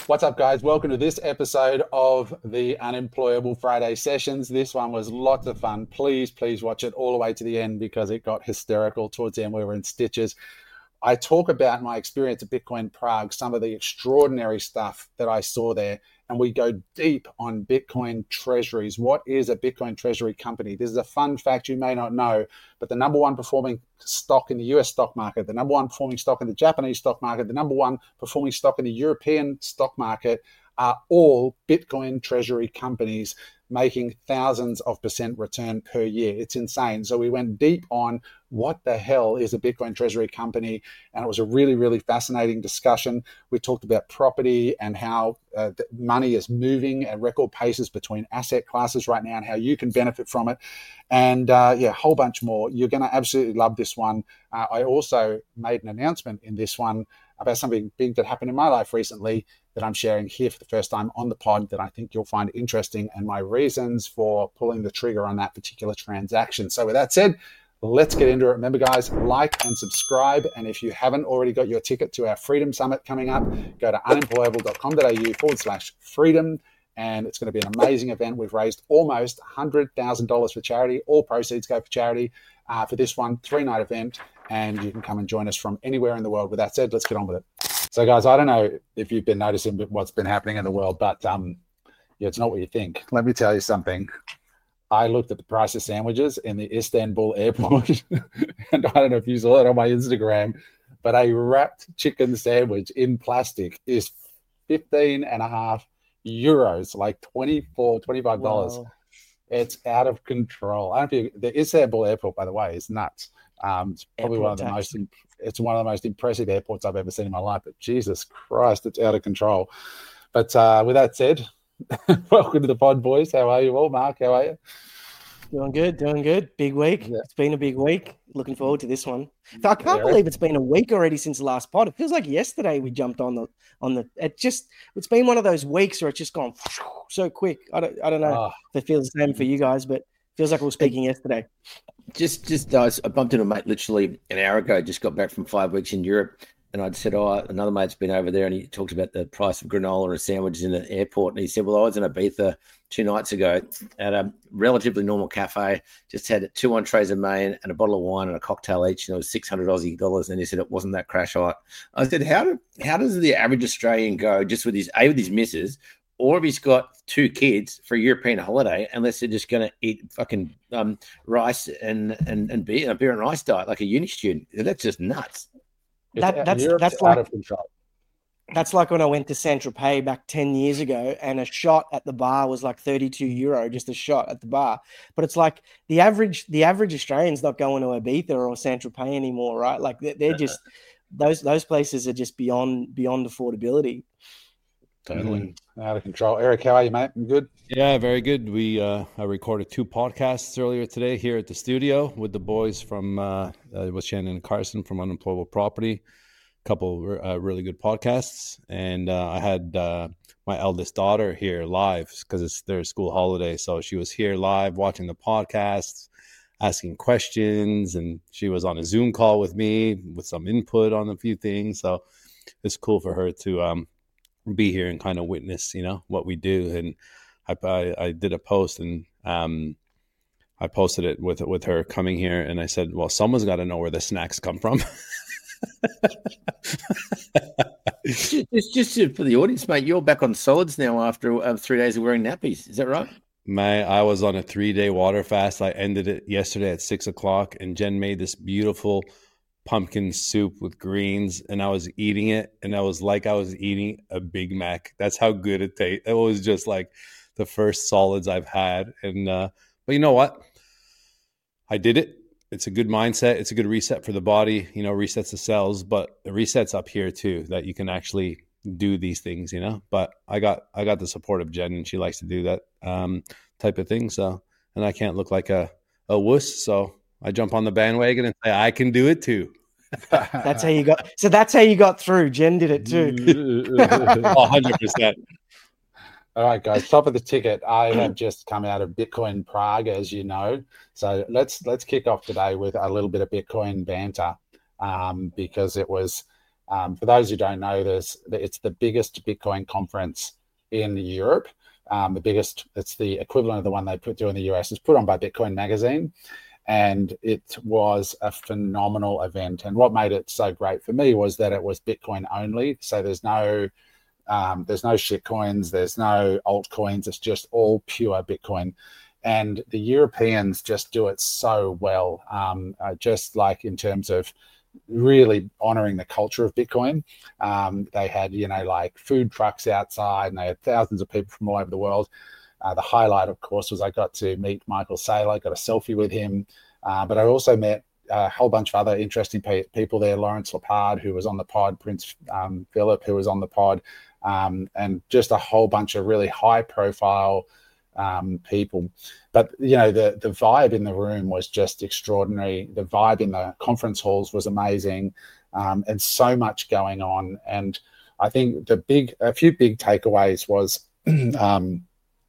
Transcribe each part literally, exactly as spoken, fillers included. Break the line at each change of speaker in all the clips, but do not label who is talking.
What's up, guys? Welcome to this episode of the Unemployable Friday Sessions. This one was lots of fun. Please, please watch it all the way to the end because it got hysterical towards the end. We were in stitches. I talk about my experience at Bitcoin Prague, some of the extraordinary stuff that I saw there, and we go deep on Bitcoin treasuries. What is a Bitcoin treasury company? This is a fun fact you may not know, but the number one performing stock in the U S stock market, the number one performing stock in the Japanese stock market, the number one performing stock in the European stock market are all Bitcoin treasury companies making thousands of percent return per year. It's insane. So we went deep on what the hell is a Bitcoin treasury company, and it was a really, really fascinating discussion. We talked about property and how uh, money is moving at record paces between asset classes right now and how you can benefit from it. And uh, yeah, a whole bunch more. You're going to absolutely love this one. Uh, I also made an announcement in this one about something big that happened in my life recently that I'm sharing here for the first time on the pod that I think you'll find interesting, and my reasons for pulling the trigger on that particular transaction. So with that said, let's get into it. Remember, guys, like and subscribe. And if you haven't already got your ticket to our Freedom Summit coming up, go to unemployable.com.au forward slash freedom. And it's going to be an amazing event. We've raised almost one hundred thousand dollars for charity. All proceeds go for charity uh, for this one, three-night event. And you can come and join us from anywhere in the world. With that said, let's get on with it. So, guys, I don't know if you've been noticing what's been happening in the world, but um, yeah, it's not what you think. Let me tell you something. I looked at the price of sandwiches in the Istanbul airport, and I don't know if you saw it on my Instagram, but a wrapped chicken sandwich in plastic is fifteen and a half euros, like twenty-four, twenty-five dollars. Wow. It's out of control. I don't know if you, the Istanbul airport, by the way, is nuts. Um, it's probably airport one of the tax. most, it's one of the most impressive airports I've ever seen in my life, but Jesus Christ, it's out of control. But uh, with that said, welcome to the pod, boys. How are you all? Mark, how are you?
Doing good, doing good. Big week. Yeah. It's been a big week. Looking forward to this one. I can't yeah. believe it's been a week already since the last pod. It feels like yesterday we jumped on the on the. It just it's been one of those weeks where it's just gone so quick. I don't I don't know oh. if it feels the same for you guys, but it feels like we were speaking yesterday.
Just just uh, I bumped into a mate literally an hour ago. Just got back from five weeks in Europe. And I'd said, oh, another mate's been over there, and he talked about the price of granola and sandwiches in the airport. And he said, well, I was in Ibiza two nights ago at a relatively normal cafe, just had two entrees of main and a bottle of wine and a cocktail each, and it was six hundred Aussie dollars. And he said it wasn't that crash hot. I said, how do, how does the average Australian go just with his, A, with his missus, or if he's got two kids for a European holiday, unless they're just going to eat fucking um, rice and, and, and beer, a beer and rice diet like a uni student? That's just nuts.
That, that's Europe's that's like that's like when I went to Saint-Tropez back ten years ago, and a shot at the bar was like thirty-two euro, just a shot at the bar. But it's like the average the average Australian's not going to Ibiza or Saint-Tropez anymore, right? Like they're, they're just those those places are just beyond beyond affordability.
Totally mm, out of control. Eric, how are you, mate? You good?
Yeah, very good. We uh, I recorded two podcasts earlier today here at the studio with the boys from uh, uh, with Shannon and Carson from Unemployable Property. A couple uh, really good podcasts, and uh, I had uh, my eldest daughter here live because it's their school holiday, so she was here live watching the podcasts, asking questions, and she was on a Zoom call with me with some input on a few things. So it's cool for her to um. be here and kind of witness, you know, what we do. And I, I, I did a post and um, I posted it with with her coming here, and I said, well, someone's got to know where the snacks come from.
just, just for the audience, mate, you're back on solids now after uh, three days of wearing nappies. Is that right?
My, I was on a three-day water fast. I ended it yesterday at six o'clock, and Jen made this beautiful pumpkin soup with greens, and I was eating it, and I was like I was eating a Big Mac. That's how good it tastes. It was just like the first solids I've had. And uh but you know what, I did it. It's a good mindset. It's a good reset for the body, you know, resets the cells, but the resets up here too, that you can actually do these things, you know. But I got I got the support of Jen, and she likes to do that um type of thing. So, and I can't look like a a wuss, so I jump on the bandwagon and say I can do it too.
That's how you got. So that's how you got through. Jen did it too.
one hundred percent.
All right, guys. Top of the ticket. I have just come out of Bitcoin Prague, as you know. So let's let's kick off today with a little bit of Bitcoin banter, um, because it was Um, for those who don't know, there's it's the biggest Bitcoin conference in Europe. Um, the biggest, it's the equivalent of the one they put do in the U S. It's put on by Bitcoin Magazine, and it was a phenomenal event. And what made it so great for me was that it was Bitcoin only. So there's no um, there's no shit coins, there's no altcoins. It's just all pure Bitcoin. And the Europeans just do it so well, um, uh, just like in terms of really honoring the culture of Bitcoin. Um, they had, you know, like food trucks outside, and they had thousands of people from all over the world. Uh, the highlight, of course, was I got to meet Michael Saylor, got a selfie with him, uh, but I also met a whole bunch of other interesting pe- people there. Lawrence Lepard, who was on the pod, Prince um, Philip, who was on the pod, um, and just a whole bunch of really high-profile um, people. But, you know, the, the vibe in the room was just extraordinary. The vibe in the conference halls was amazing, um, and so much going on. And I think the big, a few big takeaways was, um,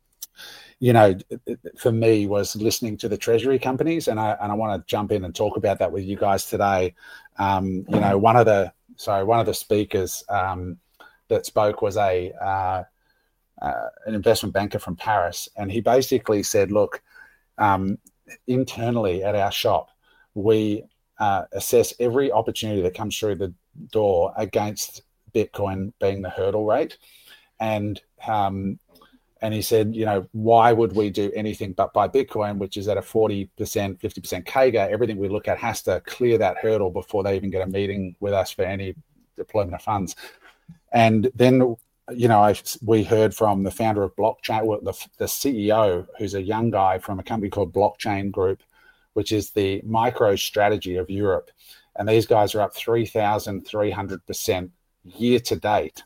you know, for me was listening to the treasury companies. And I, and I want to jump in and talk about that with you guys today. Um, you know, one of the, sorry, one of the speakers um, that spoke was a, uh, Uh, an investment banker from Paris, and he basically said, look, um, internally at our shop, we uh, assess every opportunity that comes through the door against Bitcoin being the hurdle rate. And um, and he said, you know, why would we do anything but buy Bitcoin, which is at a forty percent, fifty percent C A G R? Everything we look at has to clear that hurdle before they even get a meeting with us for any deployment of funds. And then, you know, I, we heard from the founder of Blockchain, well, the, the C E O, who's a young guy from a company called Blockchain Group, which is the micro strategy of Europe. And these guys are up three thousand three hundred percent year to date.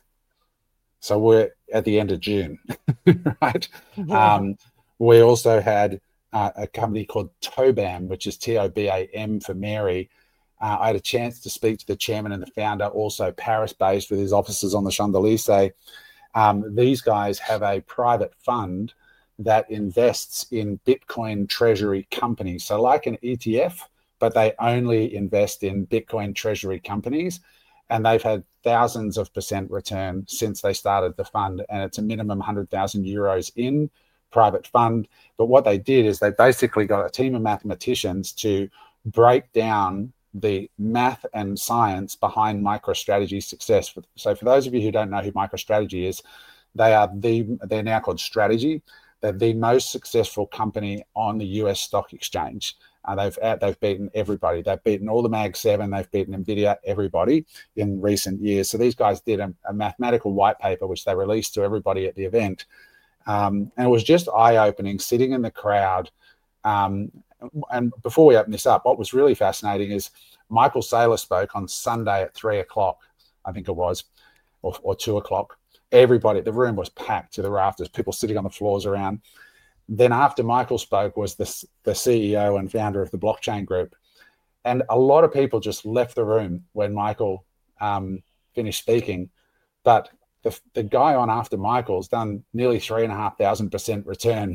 So we're at the end of June, right? Yeah. Um, we also had uh, a company called Tobam, which is T O B A M for Mary. Uh, I had a chance to speak to the chairman and the founder, also Paris-based with his offices on the Champs-Élysées. Um, these guys have a private fund that invests in Bitcoin treasury companies. So like an E T F, but they only invest in Bitcoin treasury companies. And they've had thousands of percent return since they started the fund. And it's a minimum one hundred thousand euros in private fund. But what they did is they basically got a team of mathematicians to break down the math and science behind MicroStrategy's success. So for those of you who don't know who MicroStrategy is, they are the, they're now called Strategy. They're the most successful company on the U S stock exchange. Uh, they've they've beaten everybody. They've beaten all the Mag seven. They've beaten NVIDIA, everybody in recent years. So these guys did a, a mathematical white paper, which they released to everybody at the event. Um, and it was just eye-opening, sitting in the crowd. Um, and before we open this up, what was really fascinating is Michael Saylor spoke on Sunday at three o'clock, I think it was, or, or two o'clock. Everybody, the room was packed to the rafters, people sitting on the floors around. Then after Michael spoke was the, the C E O and founder of the Blockchain Group. And a lot of people just left the room when Michael um, finished speaking. But the, the guy on after Michael's done nearly three and a half thousand percent return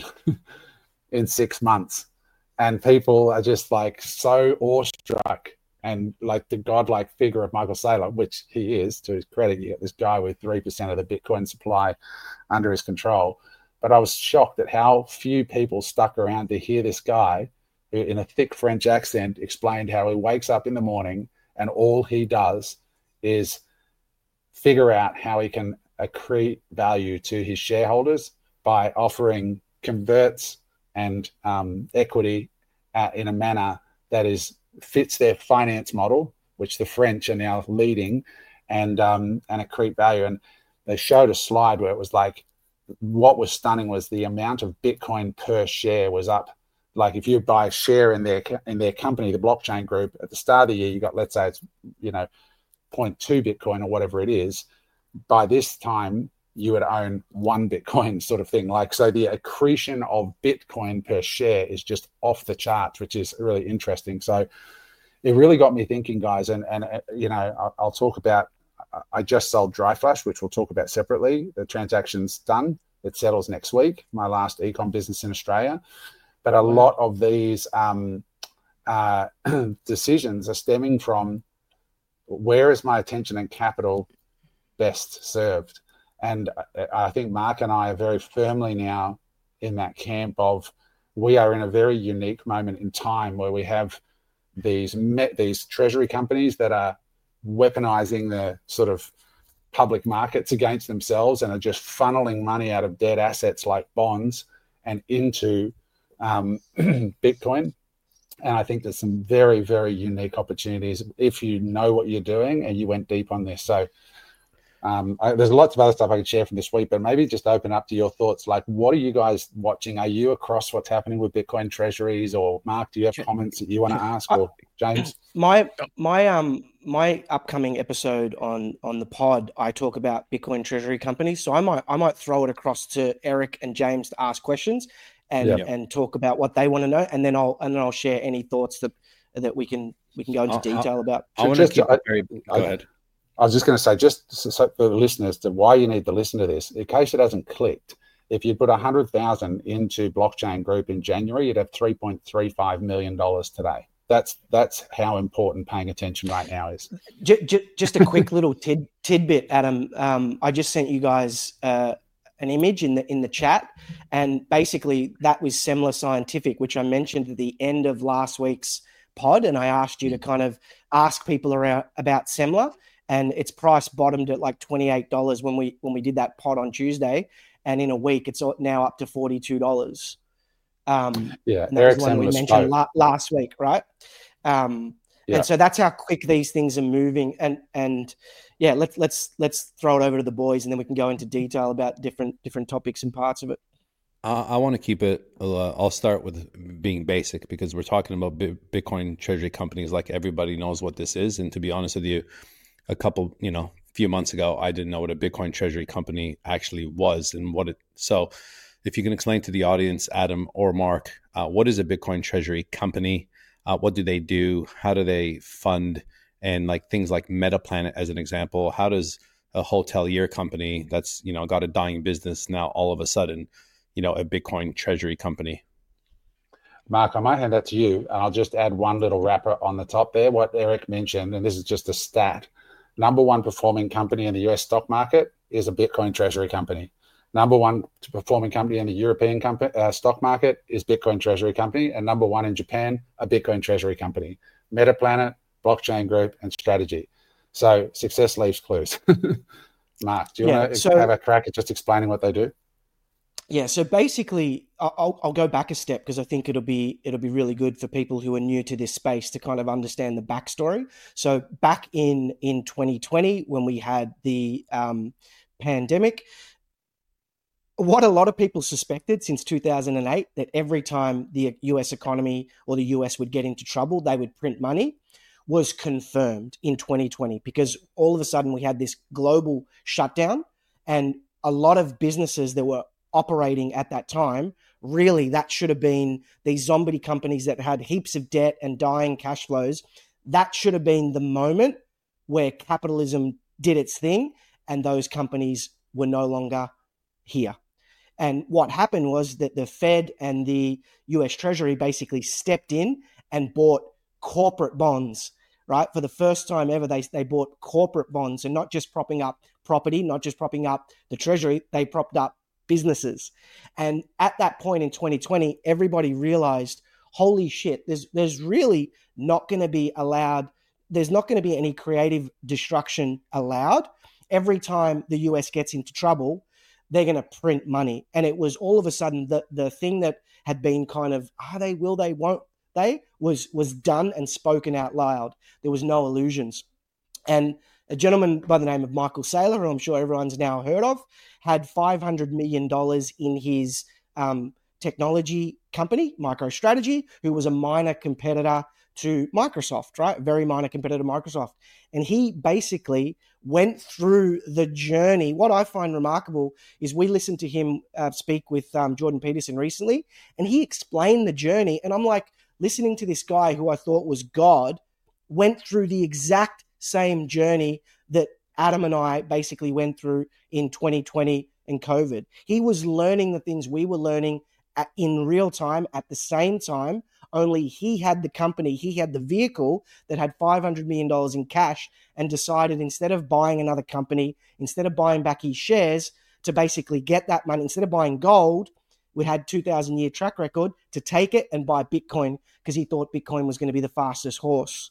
in six months. And people are just like so awestruck, and like the godlike figure of Michael Saylor, which he is, to his credit. You get this guy with three percent of the Bitcoin supply under his control. But I was shocked at how few people stuck around to hear this guy who, in a thick French accent, explained how he wakes up in the morning and all he does is figure out how he can accrete value to his shareholders by offering converts and um, equity uh, in a manner that is fits their finance model, which the French are now leading, and um, and accrete value. And they showed a slide where it was like, what was stunning was the amount of Bitcoin per share was up. Like if you buy a share in their in their company, the Blockchain Group, at the start of the year, you got, let's say it's, you know, zero point two Bitcoin or whatever it is. By this time, you would own one Bitcoin sort of thing. Like, so the accretion of Bitcoin per share is just off the charts, which is really interesting. So it really got me thinking, guys. And, and uh, you know, I'll, I'll talk about, I just sold DryFlash, which we'll talk about separately. The transaction's done. It settles next week, my last e-com business in Australia. But a lot of these um, uh, decisions are stemming from where is my attention and capital best served? And I think Mark and I are very firmly now in that camp of, we are in a very unique moment in time where we have these these treasury companies that are weaponizing the sort of public markets against themselves and are just funneling money out of dead assets like bonds and into um, Bitcoin. And I think there's some very, very unique opportunities if you know what you're doing and you went deep on this. So um, I, there's lots of other stuff I could share from this week, but maybe just open up to your thoughts. Like, what are you guys watching? Are you across what's happening with Bitcoin treasuries? Or Mark, do you have comments that you want to ask? Or James?
My my um my upcoming episode on on the pod, I talk about Bitcoin treasury companies. So I might I might throw it across to Eric and James to ask questions and yep. and talk about what they want to know, and then I'll and then I'll share any thoughts that that we can we can go into I'll, detail
I'll,
about.
I want to keep it very. Go
I,
ahead.
I was just going to say, just so for the listeners, to why you need to listen to this, in case it hasn't clicked. If you put a hundred thousand into Blockchain Group in January, you'd have three point three five million dollars today. That's that's how important paying attention right now is.
Just a quick little tid, tidbit, Adam. Um, I just sent you guys uh, an image in the in the chat, and basically that was Semler Scientific, which I mentioned at the end of last week's pod, and I asked you to kind of ask people around about Semler, and its price bottomed at like twenty-eight dollars when we when we did that pod on Tuesday, and in a week it's now up to forty-two dollars. Um,
yeah,
and that Eric was one we mentioned la- last week, right? Um, yeah. And so that's how quick these things are moving. And and yeah, let's let's let's throw it over to the boys, and then we can go into detail about different different topics and parts of it.
Uh, I want to keep it. Uh, I'll start with being basic because we're talking about B- Bitcoin treasury companies. Like, everybody knows what this is, and to be honest with you, a couple, you know, few months ago, I didn't know what a Bitcoin treasury company actually was and what it. So, if you can explain to the audience, Adam or Mark, uh, what is a Bitcoin treasury company? Uh, what do they do? How do they fund? And like things like Metaplanet, as an example, how does a hotelier company that's, you know, got a dying business now all of a sudden, you know, a Bitcoin treasury company?
Mark, I might hand that to you, and I'll just add one little wrapper on the top there. What Eric mentioned, and this is just a stat: number one performing company in the U S stock market is a Bitcoin treasury company. Number one performing company in the European company, uh, stock market is Bitcoin treasury company, and number one in Japan, a Bitcoin treasury company. Metaplanet, Blockchain Group, and Strategy. So success leaves clues. Mark, do you yeah, want to so, have a crack at just explaining what they do?
Yeah. So basically, I'll I'll go back a step because I think it'll be it'll be really good for people who are new to this space to kind of understand the backstory. So back in in twenty twenty, when we had the um, pandemic, what a lot of people suspected since two thousand eight, that every time the U S economy or the U S would get into trouble, they would print money, was confirmed in twenty twenty, because all of a sudden we had this global shutdown, and a lot of businesses that were operating at that time, really that should have been these zombie companies that had heaps of debt and dying cash flows. That should have been the moment where capitalism did its thing and those companies were no longer here. And what happened was that the Fed and the U S Treasury basically stepped in and bought corporate bonds, right? For the first time ever, they, they bought corporate bonds, and not just propping up property, not just propping up the Treasury, they propped up businesses. And at that point in twenty twenty, everybody realized, holy shit, there's, there's really not going to be allowed, there's not going to be any creative destruction allowed. Every time the U S gets into trouble, they're going to print money. And it was all of a sudden the, the thing that had been kind of, are they, will they, won't they, was, was done and spoken out loud. There was no illusions. And a gentleman by the name of Michael Saylor, who I'm sure everyone's now heard of, had five hundred million dollars in his um, technology company, MicroStrategy, who was a minor competitor to Microsoft, right? A very minor competitor to Microsoft. And he basically went through the journey. What I find remarkable is we listened to him uh, speak with um, Jordan Peterson recently, and he explained the journey. And I'm like, listening to this guy who I thought was God, went through the exact same journey that Adam and I basically went through in twenty twenty and COVID. He was learning the things we were learning at, in real time at the same time only he had the company, he had the vehicle that had five hundred million dollars in cash, and decided instead of buying another company, instead of buying back his shares, to basically get that money, instead of buying gold, we had two thousand year track record, to take it and buy Bitcoin because he thought Bitcoin was going to be the fastest horse.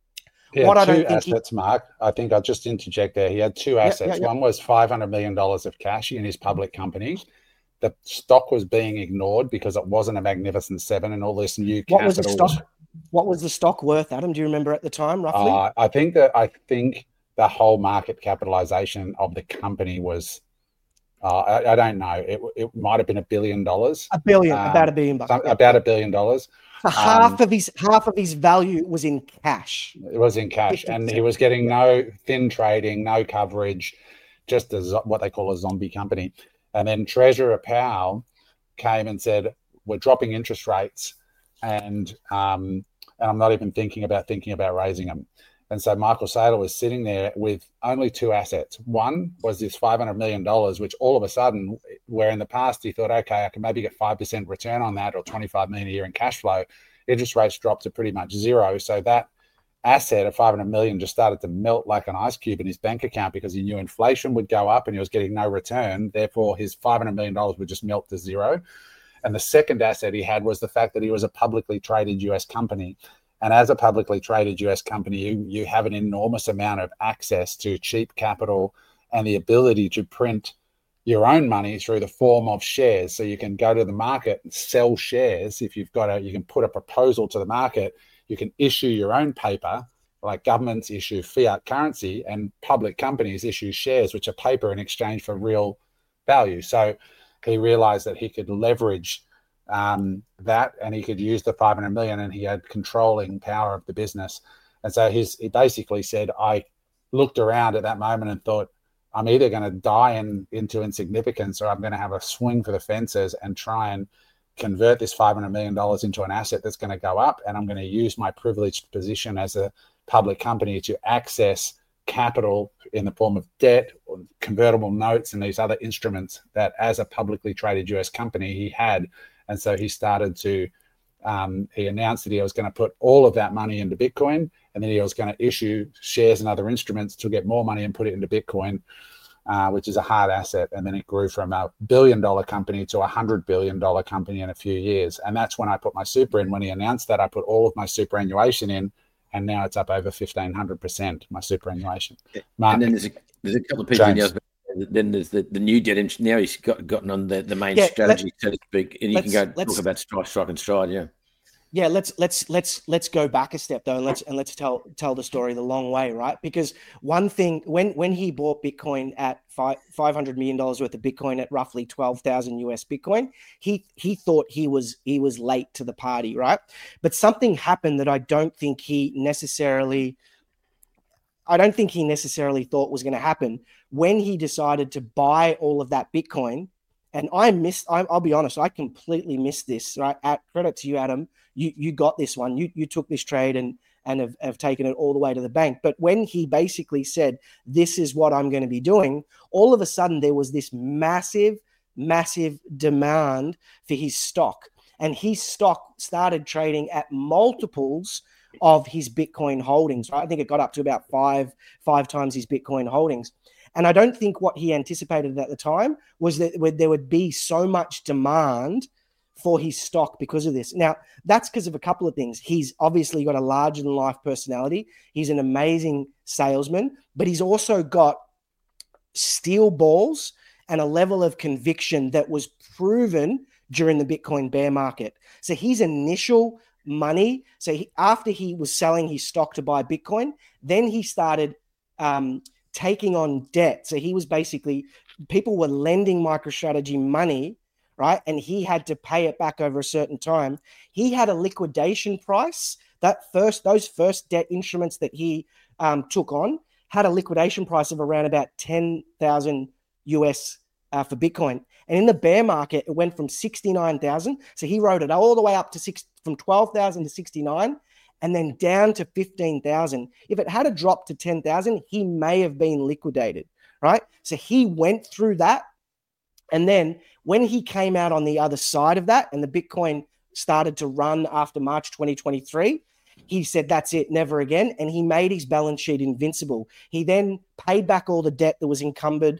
He what had I two don't assets, he... Mark. I think I'll just interject there. He had two assets. Yep, yep, yep. One was five hundred million dollars of cash in his public company. The stock was being ignored because it wasn't a Magnificent Seven and all this new
what
capital.
Was the stock, what was the stock worth, Adam? Do you remember at the time, roughly?
Uh, I think that I think the whole market capitalization of the company was, uh, I, I don't know, it, it might have been a billion dollars.
A billion, um, about a billion bucks.
Some, yeah. About a billion dollars.
So half um, of his half of his value was in cash.
It was in cash, and he was getting no thin trading, no coverage, just as what they call a zombie company. And then Treasurer Powell came and said, "We're dropping interest rates, and um, and I'm not even thinking about thinking about raising them." And so Michael Saylor was sitting there with only two assets. One was this five hundred million dollars, which all of a sudden, where in the past he thought, okay, I can maybe get five percent return on that or twenty-five million dollars a year in cash flow, interest rates dropped to pretty much zero. So that asset of five hundred million dollars just started to melt like an ice cube in his bank account because he knew inflation would go up and he was getting no return. Therefore, his five hundred million dollars would just melt to zero. And the second asset he had was the fact that he was a publicly traded U S company. And as a publicly traded U S company, you, you have an enormous amount of access to cheap capital and the ability to print your own money through the form of shares. So you can go to the market and sell shares. If you've got a, you can put a proposal to the market. You can issue your own paper, like governments issue fiat currency and public companies issue shares, which are paper in exchange for real value. So he realized that he could leverage um, that and he could use the five hundred million and he had controlling power of the business. And so he's, he basically said, I looked around at that moment and thought, I'm either going to die in, into insignificance or I'm going to have a swing for the fences and try and convert this five hundred million dollars into an asset that's going to go up, and I'm going to use my privileged position as a public company to access capital in the form of debt or convertible notes and these other instruments that as a publicly traded U S company he had. And so he started to, um, he announced that he was going to put all of that money into Bitcoin, and then he was going to issue shares and other instruments to get more money and put it into Bitcoin. Uh, which is a hard asset. And then it grew from a billion dollar company to a hundred billion dollar company in a few years. And that's when I put my super in. When he announced that, I put all of my superannuation in, and now it's up over fifteen hundred percent, my superannuation. Mark,
and then there's a, there's a couple of people in the then there's the, the new debt. Now he's got gotten on the, the main yeah, strategy, so to speak. And you can go talk about strike, strike and stride, yeah.
Yeah, let's let's let's let's go back a step though, and let's and let's tell tell the story the long way, right? Because one thing, when when he bought Bitcoin at five five hundred million dollars worth of Bitcoin at roughly twelve thousand U S Bitcoin, he he thought he was he was late to the party, right? But something happened that I don't think he necessarily, I don't think he necessarily thought was going to happen when he decided to buy all of that Bitcoin. And I missed, I, I'll be honest, I completely missed this, right? At credit to you, Adam. You you got this one. You you took this trade and and have, have taken it all the way to the bank. But when he basically said, this is what I'm going to be doing, all of a sudden there was this massive, massive demand for his stock. And his stock started trading at multiples of his Bitcoin holdings, right? I think it got up to about five, five times his Bitcoin holdings. And I don't think what he anticipated at the time was that there would be so much demand for his stock because of this. Now, that's because of a couple of things. He's obviously got a larger-than-life personality. He's an amazing salesman, but he's also got steel balls and a level of conviction that was proven during the Bitcoin bear market. So his initial money, so he, after he was selling his stock to buy Bitcoin, then he started um, taking on debt. So he was basically, people were lending MicroStrategy money, right? And he had to pay it back over a certain time. He had a liquidation price. That first, those first debt instruments that he um, took on had a liquidation price of around about ten thousand U S uh, for Bitcoin. And in the bear market, it went from sixty-nine thousand. So he rode it all the way up to six, from twelve thousand to sixty-nine, and then down to fifteen thousand. If it had a drop to ten thousand, he may have been liquidated, right? So he went through that. And then when he came out on the other side of that and the Bitcoin started to run after March twenty twenty-three, he said, that's it, never again. And he made his balance sheet invincible. He then paid back all the debt that was encumbered,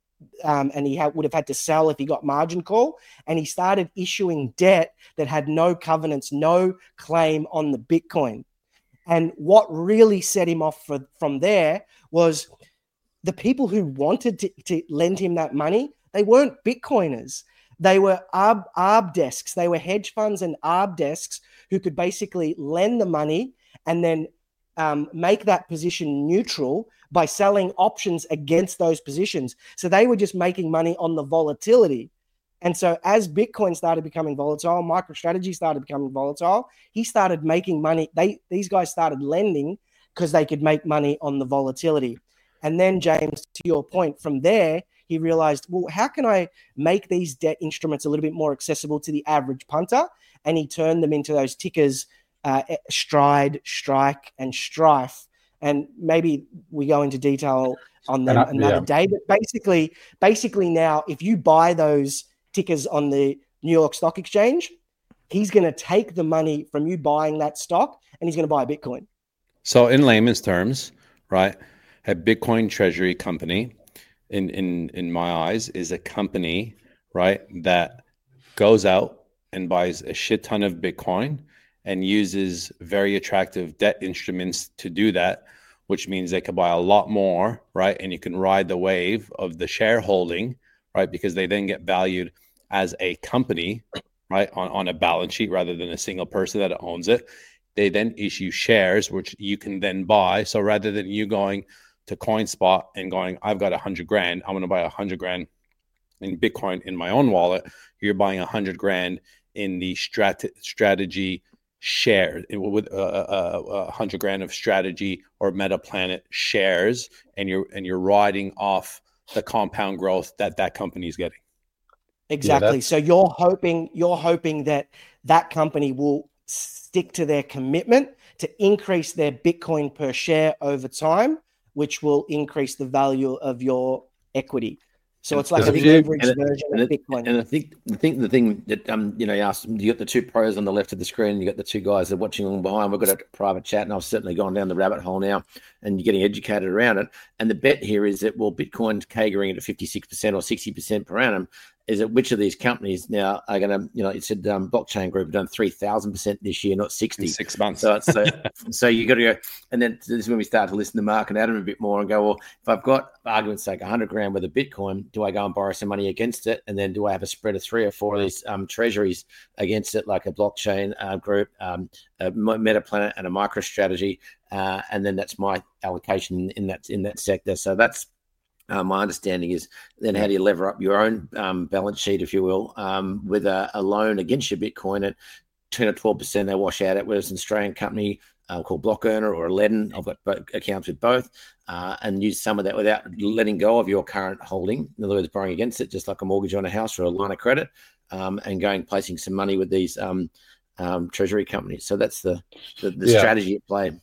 um, and he ha- would have had to sell if he got margin call. And he started issuing debt that had no covenants, no claim on the Bitcoin. And what really set him off for, from there was the people who wanted to, to lend him that money, they weren't Bitcoiners. They were arb, arb desks. They were hedge funds and arb desks who could basically lend the money and then um, make that position neutral by selling options against those positions. So they were just making money on the volatility. And so as Bitcoin started becoming volatile, MicroStrategy started becoming volatile, he started making money. They These guys started lending because they could make money on the volatility. And then, James, to your point, from there, he realized, well, how can I make these debt instruments a little bit more accessible to the average punter? And he turned them into those tickers, uh, Stride, Strike, and Strife. And maybe we go into detail on them I, another yeah. day. But basically, basically now, if you buy those tickers on the New York Stock Exchange, he's going to take the money from you buying that stock and he's going to buy Bitcoin.
So in layman's terms, right, a Bitcoin treasury company, in, in, in my eyes, is a company, right, that goes out and buys a shit ton of Bitcoin and uses very attractive debt instruments to do that, which means they could buy a lot more, right? And you can ride the wave of the shareholding, right? Because they then get valued as a company, right, on, on a balance sheet rather than a single person that owns it. They then issue shares, which you can then buy. So rather than you going to CoinSpot and going, I've got a hundred grand, I'm going to buy a hundred grand in Bitcoin in my own wallet, you're buying a hundred grand in the strat- strategy share with a uh, uh, uh, hundred grand of strategy or Metaplanet shares, and you're and you're riding off the compound growth that that company is getting.
Exactly. Yeah, so you're hoping you're hoping that that company will stick to their commitment to increase their Bitcoin per share over time, which will increase the value of your equity. So it's like a leverage version
and
of Bitcoin.
And I think the thing, the thing that um, you know, you asked, you got the two pros on the left of the screen, you got the two guys that are watching along behind. We've got a private chat, and I've certainly gone down the rabbit hole now, and you're getting educated around it. And the bet here is that, well, Bitcoin's catering at fifty-six percent or sixty percent per annum. Is that which of these companies now are going to, you know, it said um, Blockchain Group have done three thousand percent this year, not sixty.
In six months.
So, so, so you got to go, and then this is when we start to listen to Mark and Adam a bit more and go, well, if I've got, for argument's sake, one hundred grand worth of Bitcoin, do I go and borrow some money against it? And then do I have a spread of three or four of these um, treasuries against it, like a Blockchain uh, Group, um, a Metaplanet and a MicroStrategy? Uh, and then that's my allocation in that, in that sector. So that's, Uh, my understanding is then how do you lever up your own um, balance sheet, if you will, um, with a, a loan against your Bitcoin at ten or twelve percent they wash out at, whereas an Australian company uh, called Block Earner or Aladdin, I've got both accounts with both, uh, and use some of that without letting go of your current holding. In other words, borrowing against it, just like a mortgage on a house or a line of credit, um, and going placing some money with these um, um, treasury companies. So that's the, the, the yeah. strategy at play.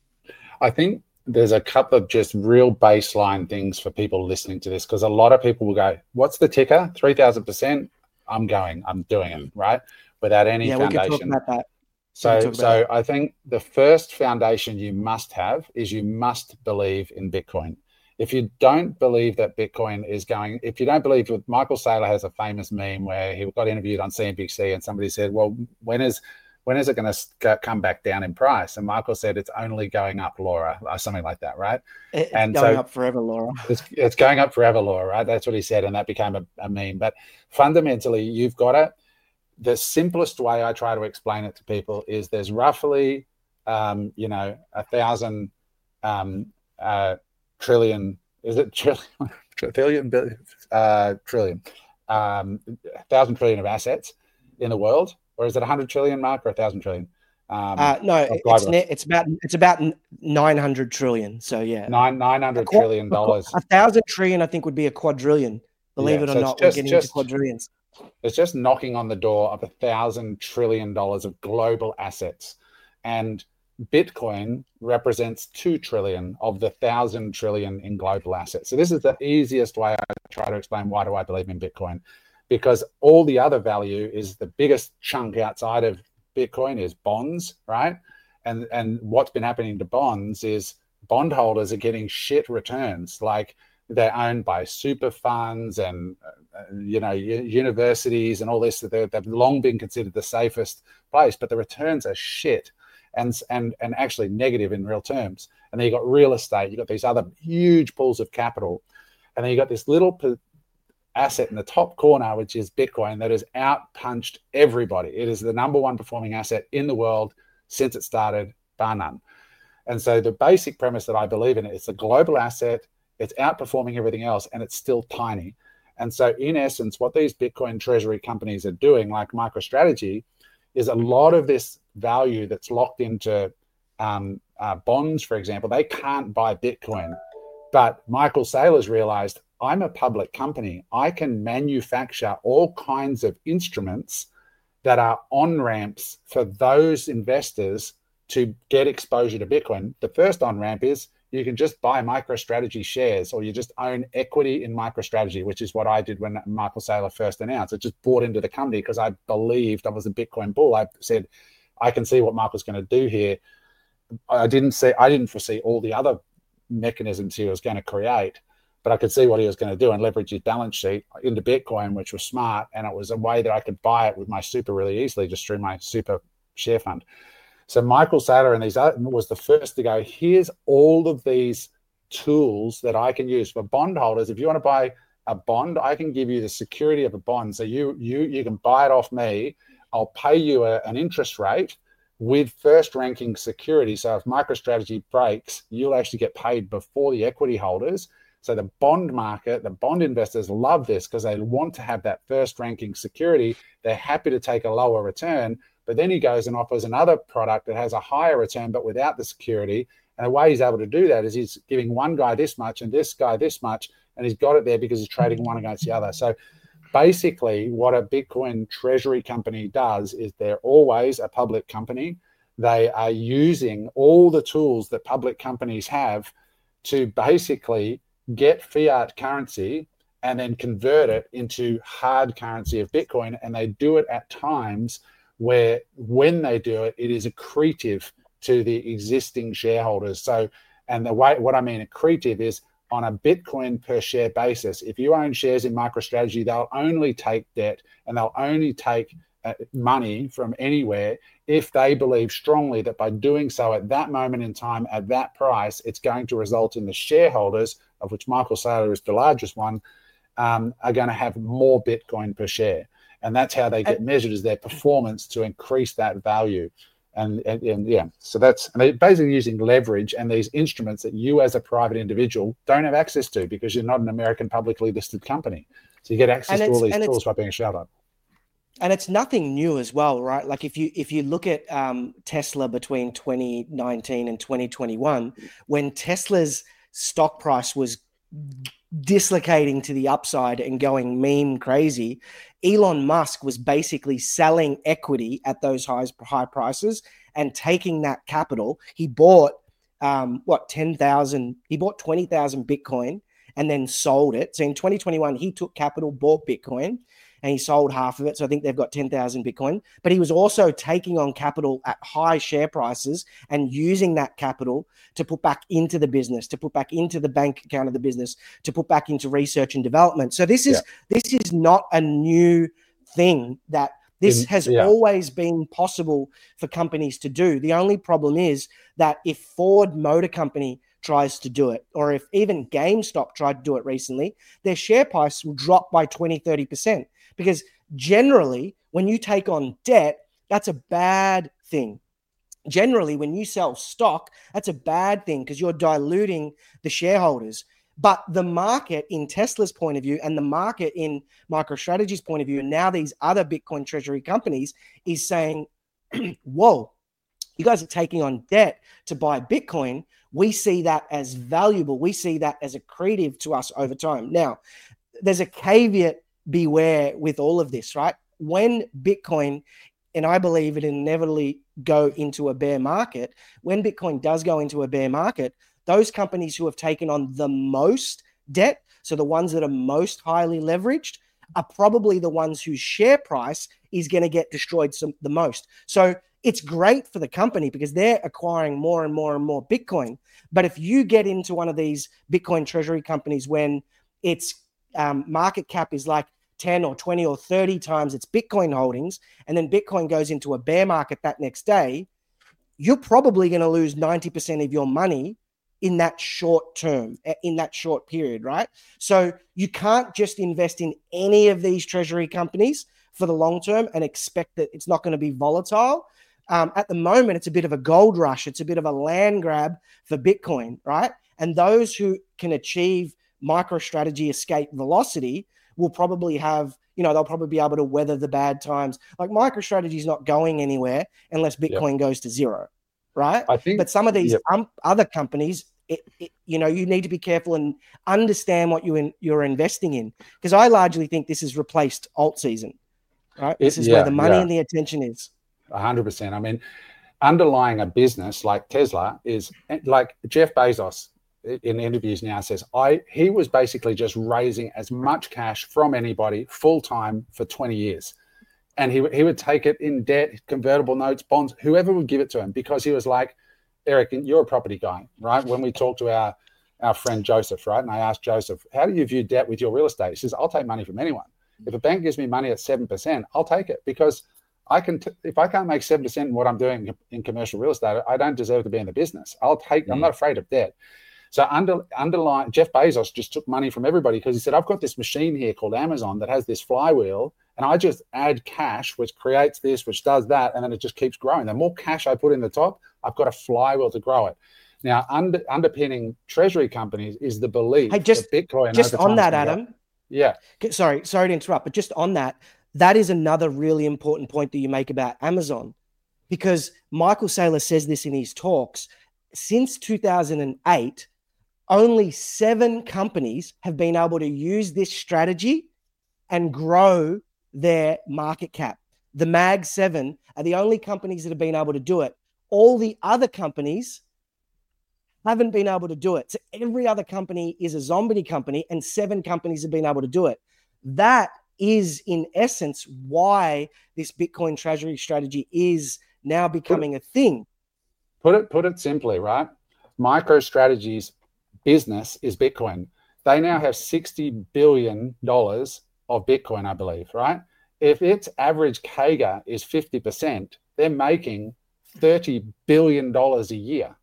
I think there's a couple of just real baseline things for people listening to this, because a lot of people will go, what's the ticker? three thousand percent. I'm going, I'm doing it, right? Without any yeah, foundation. We can talk about that. So, so that. I think the first foundation you must have is you must believe in Bitcoin. If you don't believe that Bitcoin is going, if you don't believe, with Michael Saylor has a famous meme where he got interviewed on C N B C and somebody said, well, when is, when is it going to come back down in price? And Michael said, it's only going up, Laura, or something like that, right?
It's
and
going
so
up forever, Laura.
It's, it's going up forever, Laura, right? That's what he said, and that became a, a meme. But fundamentally, you've got it. The simplest way I try to explain it to people is there's roughly, um, you know, a thousand um, uh, trillion, is it trillion? trillion, billion, uh, trillion, um, a thousand trillion of assets in the world. Or is it one hundred trillion, Mark, or one thousand trillion? Um,
uh, no, it's, ne- it's about it's about nine hundred trillion. So yeah,
nine nine hundred qu- trillion dollars.
A thousand trillion, I think, would be a quadrillion. Believe yeah, it or so not, just, we're getting just, into quadrillions.
It's just knocking on the door of a thousand trillion dollars of global assets, and Bitcoin represents two trillion of the thousand trillion in global assets. So this is the easiest way I try to explain why do I believe in Bitcoin. because all the other value is the biggest chunk outside of Bitcoin is bonds, right? And and what's been happening to bonds is bondholders are getting shit returns. Like they're owned by super funds and uh, you know universities and all this. They're, they've long been considered the safest place, but the returns are shit and and and actually negative in real terms. And then you got real estate. You got these other huge pools of capital, and then you got this little p- asset in the top corner, which is Bitcoin, that has outpunched everybody. It is the number one performing asset in the world since it started, bar none. And so the basic premise that I believe in it, it's a global asset, it's outperforming everything else, and it's still tiny. And so in essence, what these Bitcoin treasury companies are doing, like MicroStrategy, is a lot of this value that's locked into um, uh, bonds, for example. They can't buy Bitcoin. But Michael Saylor's realized, I'm a public company. I can manufacture all kinds of instruments that are on-ramps for those investors to get exposure to Bitcoin. The first on-ramp is you can just buy MicroStrategy shares, or you just own equity in MicroStrategy, which is what I did when Michael Saylor first announced. I just bought into the company because I believed I was a Bitcoin bull. I said, I can see what Michael's going to do here. I didn't see, I didn't foresee all the other mechanisms he was going to create, but I could see what he was going to do and leverage his balance sheet into Bitcoin, which was smart. And it was a way that I could buy it with my super really easily, just through my super share fund. So Michael Saylor and these other, was the first to go, here's all of these tools that I can use for bondholders. If you want to buy a bond, I can give you the security of a bond. So you you you can buy it off me. I'll pay you a, an interest rate with first ranking security. So if MicroStrategy breaks, you'll actually get paid before the equity holders. So the bond market, the bond investors love this because they want to have that first ranking security. They're happy to take a lower return, but then he goes and offers another product that has a higher return, but without the security. And the way he's able to do that is he's giving one guy this much and this guy this much, and he's got it there because he's trading one against the other. So basically what a Bitcoin treasury company does is they're always a public company. They are using all the tools that public companies have to basically get fiat currency and then convert it into hard currency of Bitcoin. And they do it at times where when they do it, it is accretive to the existing shareholders. So, and the way, what I mean accretive is on a Bitcoin per share basis. If you own shares in MicroStrategy, they'll only take debt and they'll only take uh, money from anywhere if they believe strongly that by doing so at that moment in time, at that price, it's going to result in the shareholders, of which Michael Saylor is the largest one, um, are going to have more Bitcoin per share. And that's how they get measured, as their performance to increase that value. And, and, and yeah, so that's, and they're basically using leverage and these instruments that you as a private individual don't have access to because you're not an American publicly listed company. So you get access to all these tools by being a shareholder.
And it's nothing new as well, right? Like if you if you look at um, Tesla between twenty nineteen and twenty twenty-one, when Tesla's stock price was dislocating to the upside and going meme crazy, Elon Musk was basically selling equity at those high, high prices and taking that capital. He bought, um, what, ten thousand, he bought twenty thousand Bitcoin and then sold it. So in twenty twenty-one, he took capital, bought Bitcoin, and he sold half of it. So I think they've got ten thousand Bitcoin. But he was also taking on capital at high share prices and using that capital to put back into the business, to put back into the bank account of the business, to put back into research and development. So this is yeah. this is not a new thing. That this In, has yeah. always been possible for companies to do. The only problem is that if Ford Motor Company tries to do it, or if even GameStop tried to do it recently, their share price will drop by twenty, thirty percent. Because generally, when you take on debt, that's a bad thing. Generally, when you sell stock, that's a bad thing because you're diluting the shareholders. But the market, in Tesla's point of view, and the market in MicroStrategy's point of view, and now these other Bitcoin treasury companies, is saying, whoa, you guys are taking on debt to buy Bitcoin. We see that as valuable. We see that as accretive to us over time. Now, there's a caveat. Beware with all of this, right? When Bitcoin, and I believe it inevitably go into a bear market, when Bitcoin does go into a bear market, those companies who have taken on the most debt, so the ones that are most highly leveraged, are probably the ones whose share price is going to get destroyed some, the most. So it's great for the company because they're acquiring more and more and more Bitcoin. But if you get into one of these Bitcoin treasury companies when its um, market cap is like ten or twenty or thirty times its Bitcoin holdings, and then Bitcoin goes into a bear market that next day, you're probably going to lose ninety percent of your money in that short term, in that short period, right? So you can't just invest in any of these treasury companies for the long term and expect that it's not going to be volatile. Um, at the moment, it's a bit of a gold rush. It's a bit of a land grab for Bitcoin, right? And those who can achieve MicroStrategy escape velocity will probably have, you know, they'll probably be able to weather the bad times. Like MicroStrategy is not going anywhere unless Bitcoin yep. goes to zero, right?
I think,
but some of these
yep.
um, other companies, it, it, you know, you need to be careful and understand what you in, you're investing in. Because I largely think this has replaced alt season, right? This is
it, yeah,
where the money
yeah.
and the attention is.
A hundred percent. I mean, underlying a business like Tesla is like Jeff Bezos in interviews now says, I he was basically just raising as much cash from anybody full time for twenty years. And he, he would take it in debt, convertible notes, bonds, whoever would give it to him, because he was like, Eric, you're a property guy, right? When we talked to our, our friend Joseph, right? And I asked Joseph, how do you view debt with your real estate? He says, I'll take money from anyone. If a bank gives me money at seven percent, I'll take it because I can, t- if I can't make seven percent in what I'm doing in commercial real estate, I don't deserve to be in the business. I'll take, mm. I'm not afraid of debt. So under, underlying, Jeff Bezos just took money from everybody because he said, I've got this machine here called Amazon that has this flywheel, and I just add cash, which creates this, which does that, and then it just keeps growing. The more cash I put in the top, I've got a flywheel to grow it. Now, under, underpinning treasury companies is the belief
hey, just,
that Bitcoin...
Just on that, Adam.
Go. Yeah.
Sorry, sorry to interrupt, but just on that, that is another really important point that you make about Amazon, because Michael Saylor says this in his talks. Since two thousand eight, only seven companies have been able to use this strategy and grow their market cap. The Mag seven are the only companies that have been able to do it. All the other companies haven't been able to do it. So every other company is a zombie company, and seven companies have been able to do it. That is, in essence, why this Bitcoin treasury strategy is now becoming
put it,
a thing.
Put it, put it simply, right? MicroStrategy's business is Bitcoin. They now have sixty billion dollars of Bitcoin, I believe, right? If its average C A G R is fifty percent, they're making thirty billion dollars a year.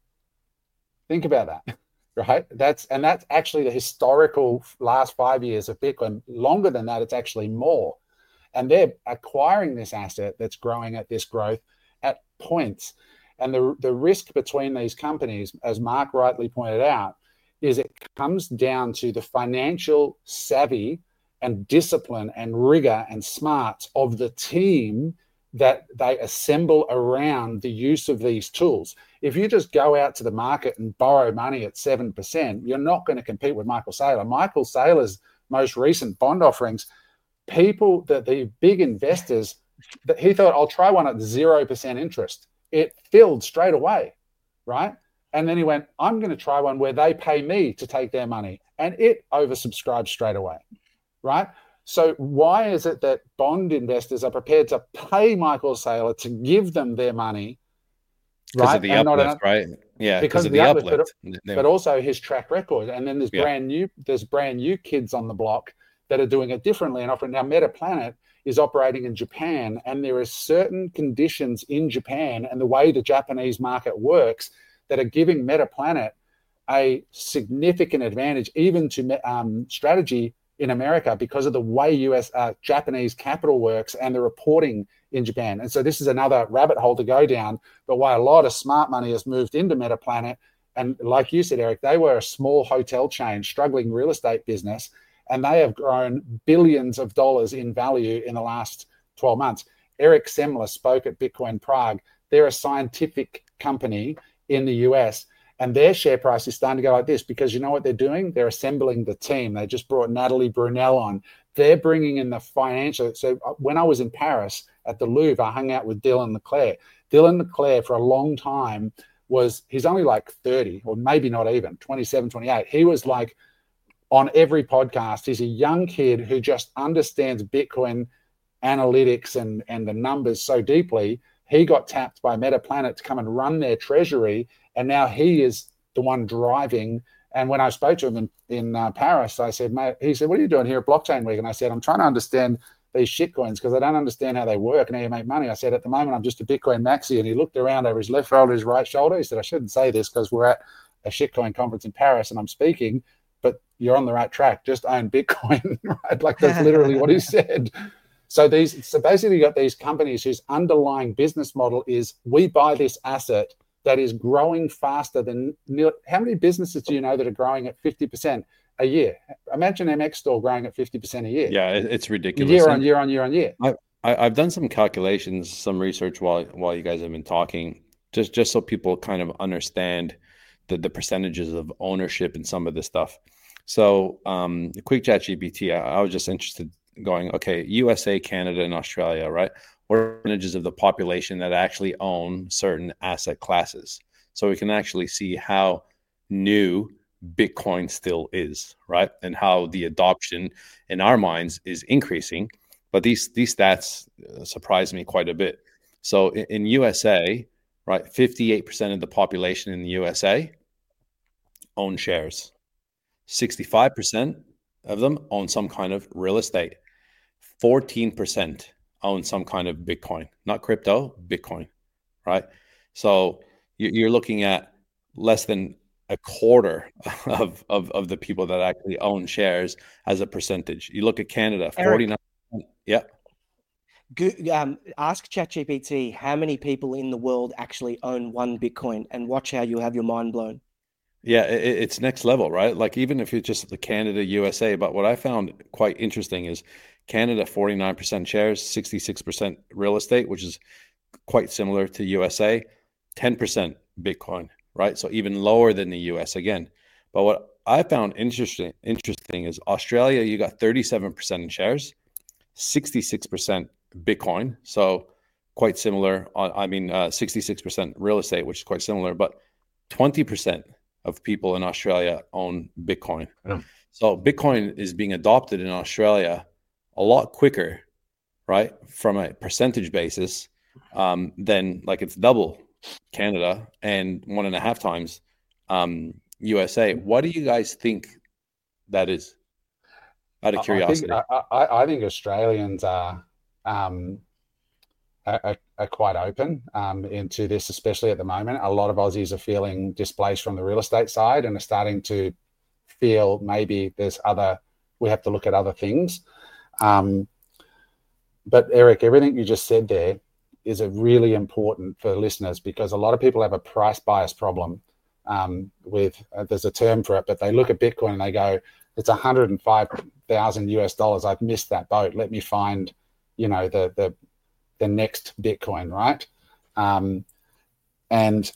Think about that, right? That's and that's actually the historical last five years of Bitcoin. Longer than that, it's actually more. And they're acquiring this asset that's growing at this growth at points. And the, the risk between these companies, as Mark rightly pointed out, is it comes down to the financial savvy and discipline and rigor and smarts of the team that they assemble around the use of these tools. If you just go out to the market and borrow money at seven percent, you're not going to compete with Michael Saylor. Michael Saylor's most recent bond offerings, people, that the big investors, that he thought, I'll try one at zero percent interest. It filled straight away, right? And then he went, I'm going to try one where they pay me to take their money. And it oversubscribed straight away, right? So why is it that bond investors are prepared to pay Michael Saylor to give them their money?
Because
right?
of the uplift, not, right? Yeah,
because of the, the uplift, uplift. But, but also his track record. And then there's yeah. brand new, there's brand new kids on the block that are doing it differently and offering. Now, MetaPlanet is operating in Japan, and there are certain conditions in Japan and the way the Japanese market works that are giving MetaPlanet a significant advantage, even to um, strategy in America, because of the way U S uh, Japanese capital works and the reporting in Japan. And so this is another rabbit hole to go down, but why a lot of smart money has moved into MetaPlanet. And like you said, Eric, they were a small hotel chain, struggling real estate business, and they have grown billions of dollars in value in the last twelve months. Eric Semler spoke at Bitcoin Prague. They're a scientific company in the U S, and their share price is starting to go like this because you know what they're doing? They're assembling the team. They just brought Natalie Brunel on. They're bringing in the financial. So when I was in Paris at the Louvre, I hung out with Dylan Leclerc. Dylan Leclerc for a long time was, he's only like thirty, or maybe not even, twenty-seven, twenty-eight. He was like on every podcast. He's a young kid who just understands Bitcoin analytics and, and the numbers so deeply. He got tapped by Metaplanet to come and run their treasury, and now he is the one driving. And when I spoke to him in, in uh, Paris, I said, mate, he said, what are you doing here at Blockchain Week? And I said, I'm trying to understand these shitcoins because I don't understand how they work and how you make money. I said, at the moment, I'm just a Bitcoin maxi. And he looked around over his left shoulder, his right shoulder. He said, I shouldn't say this because we're at a shitcoin conference in Paris and I'm speaking, but you're on the right track. Just own Bitcoin, right? Like that's literally what he said. So these, so basically you got these companies whose underlying business model is we buy this asset that is growing faster than, how many businesses do you know that are growing at fifty percent a year? Imagine M X Store growing at fifty percent a year.
Yeah, it's ridiculous.
Year on year on year on year.
I, I, I've done some calculations, some research while while you guys have been talking, just, just so people kind of understand the, the percentages of ownership and some of this stuff. So um, quick chat G P T, I, I was just interested going, okay, U S A, Canada, and Australia, right? What are percentages of the population that actually own certain asset classes? So we can actually see how new Bitcoin still is, right? And how the adoption in our minds is increasing. But these these stats surprise me quite a bit. So in, in U S A, right, fifty-eight percent of the population in the U S A own shares. sixty-five percent of them own some kind of real estate. fourteen percent own some kind of Bitcoin, not crypto, Bitcoin, right? So you're looking at less than a quarter of, of, of the people that actually own shares as a percentage. You look at Canada, forty-nine percent. Yeah.
Go, um, ask ChatGPT how many people in the world actually own one Bitcoin and watch how you'll have your mind blown.
Yeah, it, it's next level, right? Like even if it's just the Canada, U S A, but what I found quite interesting is Canada, forty-nine percent shares, sixty-six percent real estate, which is quite similar to U S A, ten percent Bitcoin, right? So even lower than the U S again. But what I found interesting interesting is Australia, you got thirty-seven percent in shares, sixty-six percent Bitcoin. So quite similar. I mean, uh, sixty-six percent real estate, which is quite similar, but twenty percent of people in Australia own Bitcoin. Yeah. So Bitcoin is being adopted in Australia a lot quicker, right, from a percentage basis, um, than like it's double Canada and one and a half times um, U S A. What do you guys think that is? Out of curiosity,
I think, I, I think Australians are, um, are, are quite open um, into this, especially at the moment. A lot of Aussies are feeling displaced from the real estate side and are starting to feel maybe there's other, we have to look at other things. Um, but Eric, everything you just said there is a really important for listeners because a lot of people have a price bias problem um, with, uh, there's a term for it, but they look at Bitcoin and they go, it's one hundred five thousand U S dollars. I've missed that boat. Let me find, you know, the, the, the next Bitcoin, right? Um, and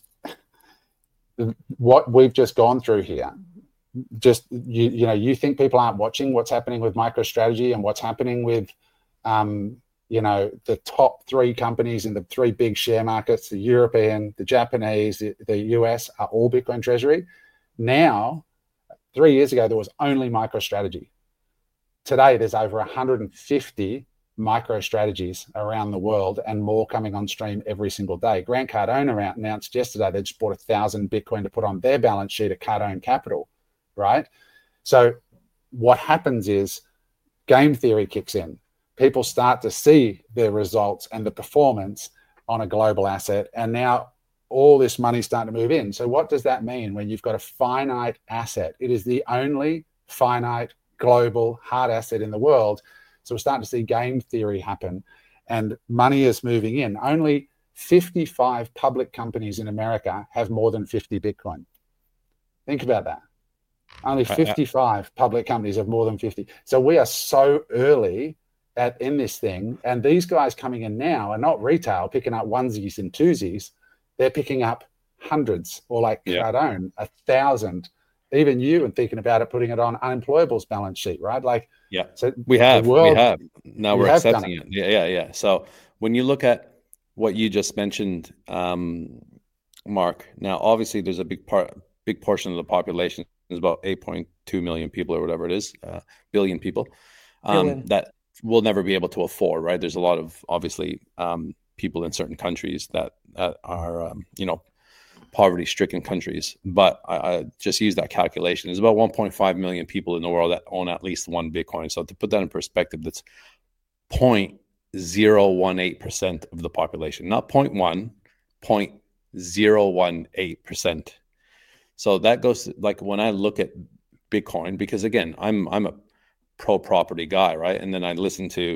what we've just gone through here, just you you know you think people aren't watching what's happening with MicroStrategy and what's happening with um you know the top three companies in the three big share markets, the European, the Japanese, the, the U S are all Bitcoin treasury. Now, three years ago there was only MicroStrategy. Today there's over one hundred fifty MicroStrategies around the world and more coming on stream every single day. Grant Cardone announced yesterday they just bought a thousand Bitcoin to put on their balance sheet at Cardone Capital. Right? So what happens is game theory kicks in. People start to see their results and the performance on a global asset. And now all this money's starting to move in. So what does that mean when you've got a finite asset? It is the only finite global hard asset in the world. So we're starting to see game theory happen and money is moving in. Only fifty-five public companies in America have more than fifty Bitcoin. Think about that. Only fifty-five public companies have more than fifty. So we are so early at in this thing. And these guys coming in now are not retail picking up onesies and twosies. They're picking up hundreds or like yeah. Cardone, a thousand. Even you and thinking about it, putting it on Unemployable's balance sheet, right? Like,
yeah, so we have, world, we have. Now we're accepting it. it. Yeah, yeah, yeah. So when you look at what you just mentioned, um, Mark, now obviously there's a big part, big portion of the population There's about eight point two million people or whatever it is, uh, billion people um, that will never be able to afford, right? There's a lot of, obviously, um, people in certain countries that, that are, um, you know, poverty-stricken countries. But I, I just use that calculation. There's about one point five million people in the world that own at least one Bitcoin. So to put that in perspective, that's zero point zero one eight percent of the population, not zero point one, zero point zero one eight percent. So that goes to, like, when I look at Bitcoin, because again, I'm I'm a pro-property guy, right? And then I listen to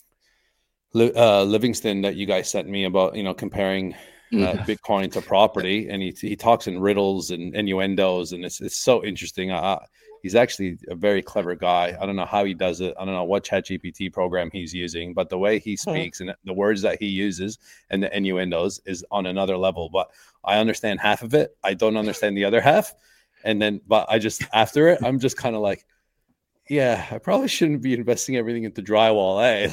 uh, Livingston that you guys sent me about, you know, comparing uh, Bitcoin to property, and he he talks in riddles and innuendos, and it's it's so interesting. Uh, he's actually a very clever guy. I don't know how he does it. I don't know what ChatGPT program he's using, but the way he speaks and the words that he uses and the innuendos is on another level. But I understand half of it. I don't understand the other half. And then, but I just, after it, I'm just kind of like, yeah, I probably shouldn't be investing everything into drywall, eh?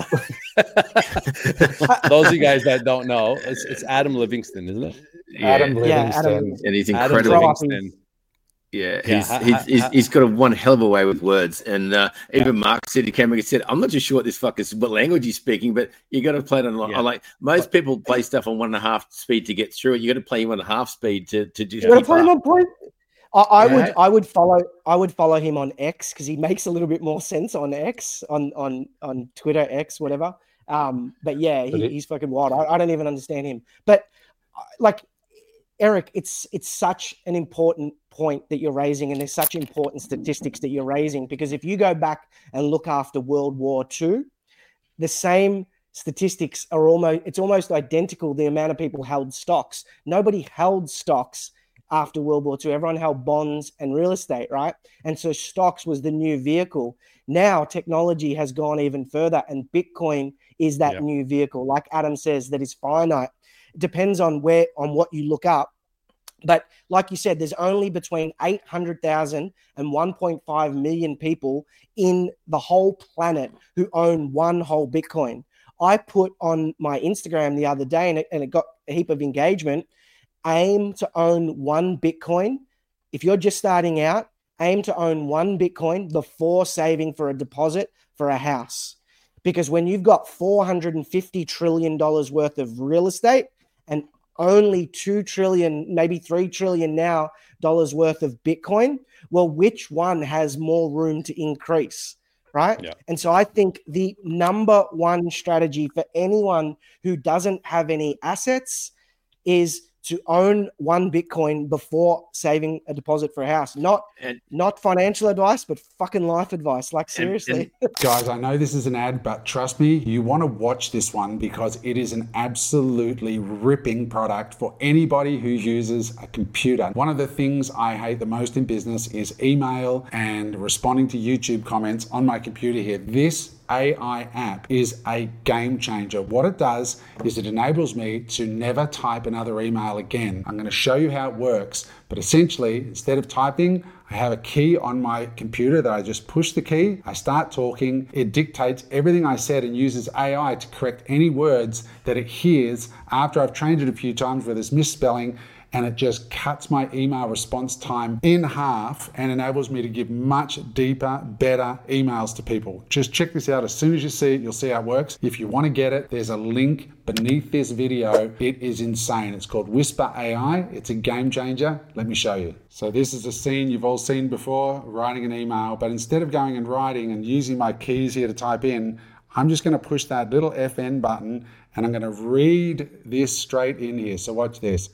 Those of you guys that don't know, it's, it's Adam Livingston, isn't it?
Yeah. Adam Livingston.
Yeah, Adam,
and he's
Adam
incredible.
Livingston.
Yeah,
Yeah,
he's,
ha-
he's,
ha-
he's,
ha-
he's got a one hell of a way with words. And uh, even Mark City Cameron said, I'm not too sure what this fuck is, what language he's speaking, but you got to play it on,
Yeah.
like, most people play stuff on one and a half speed to get through it. You got to play one and a half speed to, to just
You gotta
keep
play him
up.
on point. I, I
Yeah.
would, I would follow, I would follow him on X because he makes a little bit more sense on X, on on on Twitter, X, whatever. Um, but yeah, he,
But it-
he's fucking wild. I, I don't even understand him. But uh, like Eric, it's it's such an important point that you're raising, and there's such important statistics that you're raising, because if you go back and look after World War Two, the same statistics are almost, it's almost identical. The amount of people held stocks. Nobody held stocks after World War Two. Everyone held bonds and real estate, right? And so stocks was the new vehicle. Now technology has gone even further, and Bitcoin is that
Yeah.
new vehicle. Like Adam says, that is finite. It depends on where, on what you look up. But like you said, there's only between eight hundred thousand and one point five million people in the whole planet who own one whole Bitcoin. I put on my Instagram the other day, and it, and it got a heap of engagement. Aim to own one Bitcoin. If you're just starting out, aim to own one Bitcoin before saving for a deposit for a house. Because when you've got four hundred fifty trillion dollars worth of real estate and only two trillion, maybe three trillion now dollars worth of Bitcoin, well, which one has more room to increase, right?
Yeah.
And so I think the number one strategy for anyone who doesn't have any assets is to own one Bitcoin before saving a deposit for a house. Not
And-
not financial advice, but fucking life advice. Like, seriously.
Guys, I know this is an ad, but trust me, you want to watch this one because it is an absolutely ripping product for anybody who uses a computer. One of the things I hate the most in business is email and responding to YouTube comments on my computer here. This A I app is a game changer. What it does is it enables me to never type another email again. I'm going to show you how it works, but essentially, instead of typing, I have a key on my computer that I just push the key, I start talking, it dictates everything I said and uses A I to correct any words that it hears after I've trained it a few times where there's misspelling, and it just cuts my email response time in half and enables me to give much deeper, better emails to people. Just check this out. As soon as you see it, you'll see how it works. If you want to get it, there's a link beneath this video. It is insane. It's called Whisper A I. It's a game changer. Let me show you. So this is a scene you've all seen before, writing an email, but instead of going and writing and using my keys here to type in, I'm just going to push that little F N button and I'm going to read this straight in here. So watch this.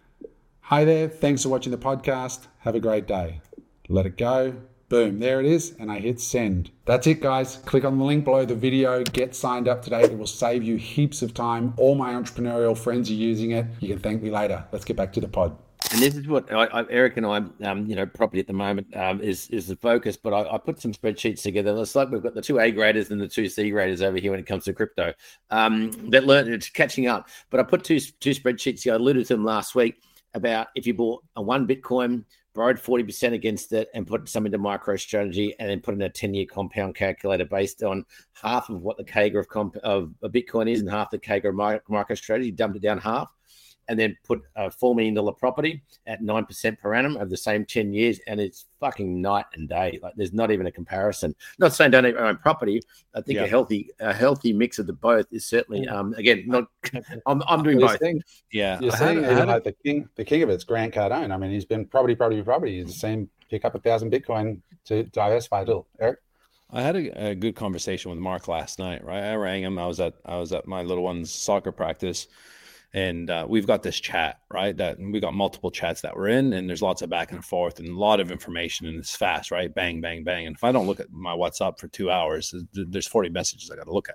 Hi there, thanks for watching the podcast. Have a great day. Let it go. Boom, there it is, and I hit send. That's it, guys. Click on the link below the video. Get signed up today. It will save you heaps of time. All my entrepreneurial friends are using it. You can thank me later. Let's get back to the pod.
And this is what I, I, Eric and I, um, you know, property at the moment um, is is the focus. But I, I put some spreadsheets together. It's like we've got the two A graders and the two C graders over here when it comes to crypto. Um, that learn it's catching up. But I put two two spreadsheets here. I alluded to them last week about if you bought a one Bitcoin, borrowed forty percent against it, and put some into MicroStrategy, and then put in a ten-year compound calculator based on half of what the C A G R of, comp- of a Bitcoin is and half the C A G R of MicroStrategy, dumped it down half. and then put a four million dollars property at nine percent per annum over the same ten years. And it's fucking night and day. Like there's not even a comparison. Not saying don't own property. I think yeah. a healthy a healthy mix of the both is certainly, um, again, not, I'm, I'm doing both.
Seeing,
yeah.
You're seeing even like the king, the king of it's Grant Cardone. I mean, he's been property, property, property. He's seen pick up a thousand Bitcoin to diversify a little. Eric?
I had a, a good conversation with Mark last night, right? I rang him. I was at I was at my little one's soccer practice, and uh, we've got this chat, right? That we got multiple chats that we're in, and there's lots of back and forth and a lot of information, and it's fast, right? Bang, bang, bang. And if I don't look at my WhatsApp for two hours, there's forty messages I got to look at.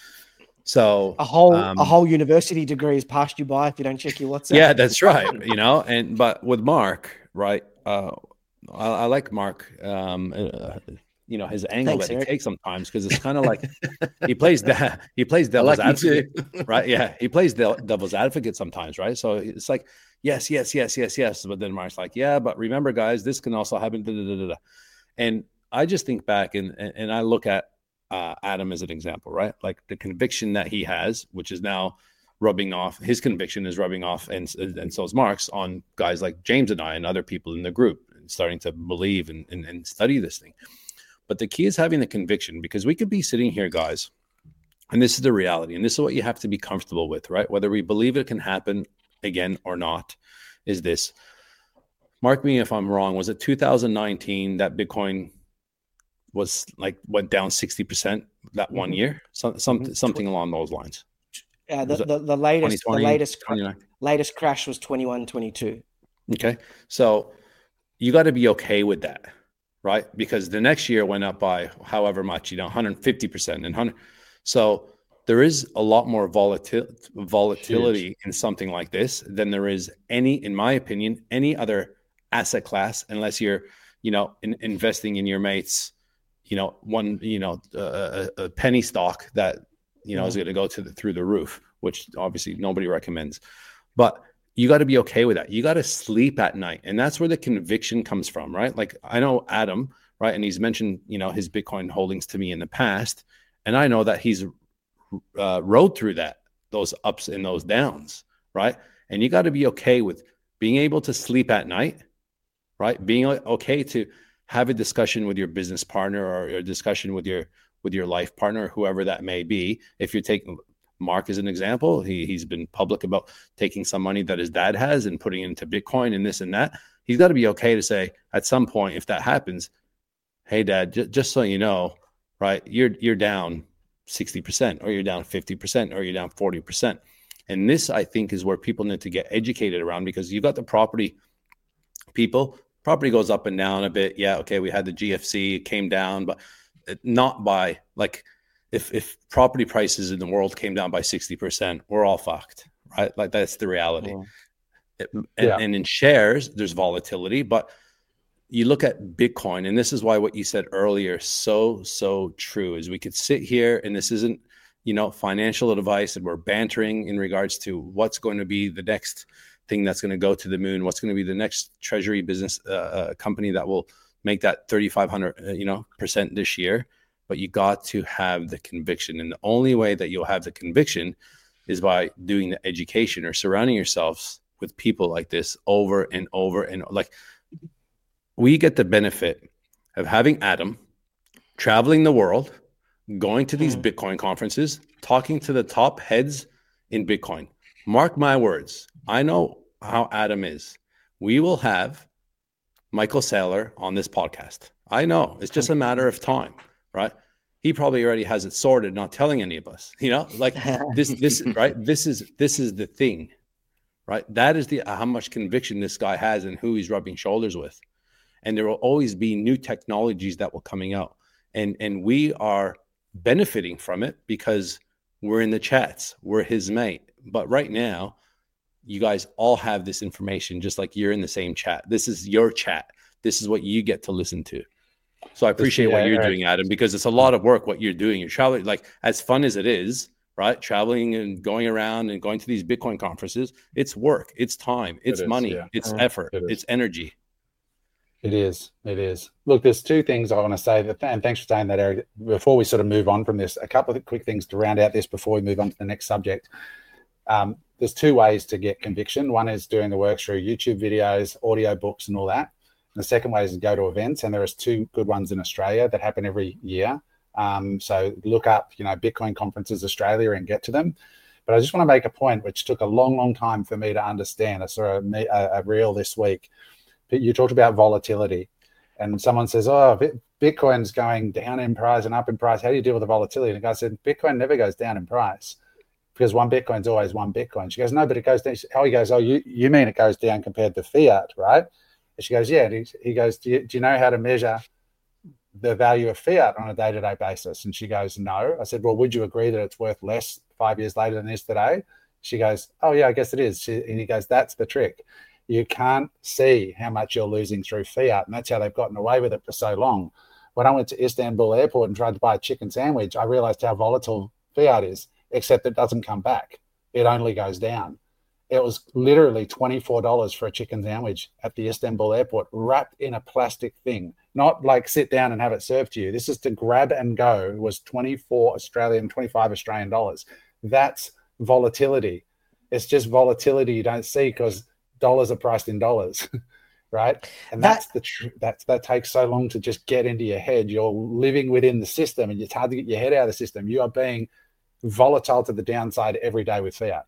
So
a whole
um,
a whole university degree has passed you by if you don't check your WhatsApp.
Yeah, that's right. You know, and but with Mark, right? Uh, I, I like Mark. Um, uh, you know, his angle Thanks, that Eric. he takes sometimes, because it's kind of like he plays that he plays devil's like advocate, right? Yeah, he plays the devil's advocate sometimes, right? So it's like yes, yes, yes, yes, yes, but then Mark's like, yeah, but remember, guys, this can also happen. Da, da, da, da. And I just think back and and, and I look at uh, Adam as an example, right? Like the conviction that he has, which is now rubbing off. His conviction is rubbing off, and and so is Mark's on guys like James and I and other people in the group, starting to believe and, and, and study this thing. But the key is having the conviction, because we could be sitting here, guys, and this is the reality, and this is what you have to be comfortable with, right? Whether we believe it can happen again or not, is this. Mark me if I'm wrong. Was it two thousand nineteen that Bitcoin was like went down sixty percent that one mm-hmm. year? Some, some, mm-hmm. Something along those lines.
Yeah, the, the, the latest the latest latest crash was twenty-one twenty-two.
Okay, so you got to be okay with that, right? Because the next year went up by however much, you know, one hundred fifty percent and one hundred. So there is a lot more volatil- volatility Huge. in something like this than there is any, in my opinion, any other asset class, unless you're, you know, in, investing in your mates, you know, one, you know, uh, a penny stock that, you know, mm-hmm. is going to go to the, through the roof, which obviously nobody recommends. But you got to be okay with that. You got to sleep at night. And that's where the conviction comes from, right? Like I know Adam, right? And he's mentioned, you know, his Bitcoin holdings to me in the past. And I know that he's uh, rode through that, those ups and those downs, right? And you got to be okay with being able to sleep at night, right? Being okay to have a discussion with your business partner or a discussion with your with your life partner, whoever that may be. If you're taking Mark as an example, he, he's been public about taking some money that his dad has and putting it into Bitcoin and this and that. He's got to be okay to say at some point, if that happens, hey, Dad, j- just so you know, right, you're you're down sixty percent or you're down fifty percent or you're down forty percent. And this, I think, is where people need to get educated around, because you got the property people. Property goes up and down a bit. Yeah, okay, we had the G F C, it came down, but not by like if if property prices in the world came down by sixty percent, we're all fucked, right? Like that's the reality. Oh. It, and, yeah. and in shares, there's volatility, but you look at Bitcoin, and this is why what you said earlier so so true is we could sit here, and this isn't, you know, financial advice, and we're bantering in regards to what's going to be the next thing that's going to go to the moon, what's going to be the next treasury business uh, uh, company that will make that thirty-five hundred uh, you know percent this year. But you got to have the conviction, and the only way that you'll have the conviction is by doing the education or surrounding yourselves with people like this over and over. And like we get the benefit of having Adam traveling the world, going to these mm-hmm. Bitcoin conferences, talking to the top heads in Bitcoin. Mark my words. I know how Adam is. We will have Michael Saylor on this podcast. I know it's just a matter of time, right? He probably already has it sorted, not telling any of us, you know, like this, this, right? This is, this is the thing, right? That is the, how much conviction this guy has and who he's rubbing shoulders with. And there will always be new technologies that will coming out. And, and we are benefiting from it because we're in the chats, we're his mate. But right now, you guys all have this information, just like you're in the same chat. This is your chat. This is what you get to listen to. So I appreciate yeah, what you're right. doing, Adam, because it's a lot of work what you're doing. You're traveling, like as fun as it is, right? Traveling and going around and going to these Bitcoin conferences. It's work. It's time. It's it is, money. Yeah. It's mm-hmm. effort. It it's energy.
It is. It is. Look, there's two things I want to say, that, and thanks for saying that, Eric. Before we sort of move on from this, a couple of quick things to round out this before we move on to the next subject. Um, there's two ways to get conviction. One is doing the work through YouTube videos, audio books, and all that. And the second way is to go to events, and there is two good ones in Australia that happen every year. Um, so look up, you know, Bitcoin Conferences Australia and get to them. But I just want to make a point which took a long, long time for me to understand. I saw a, a, a reel this week. You talked about volatility, and someone says, "Oh, Bitcoin's going down in price and up in price. How do you deal with the volatility?" And the guy said, "Bitcoin never goes down in price because one Bitcoin's always one Bitcoin." She goes, "No, but it goes down." Oh, he goes, "Oh, you you mean it goes down compared to fiat, right?" And she goes, "Yeah." And he, he goes, do you, "Do you know how to measure the value of fiat on a day-to-day basis?" And she goes, "No." I said, "Well, would you agree that it's worth less five years later than it is today?" She goes, "Oh, yeah, I guess it is." She, and he goes, "That's the trick. You can't see how much you're losing through fiat." And that's how they've gotten away with it for so long. When I went to Istanbul airport and tried to buy a chicken sandwich, I realized how volatile fiat is, except it doesn't come back. It only goes down. It was literally twenty-four dollars for a chicken sandwich at the Istanbul airport, wrapped in a plastic thing, not like sit down and have it served to you. This is to grab and go. It was twenty-four Australian, twenty-five Australian dollars. That's volatility. It's just volatility you don't see because dollars are priced in dollars, right? And that's that, the tr- that's that takes so long to just get into your head. You're living within the system, and it's hard to get your head out of the system. You are being volatile to the downside every day with fiat.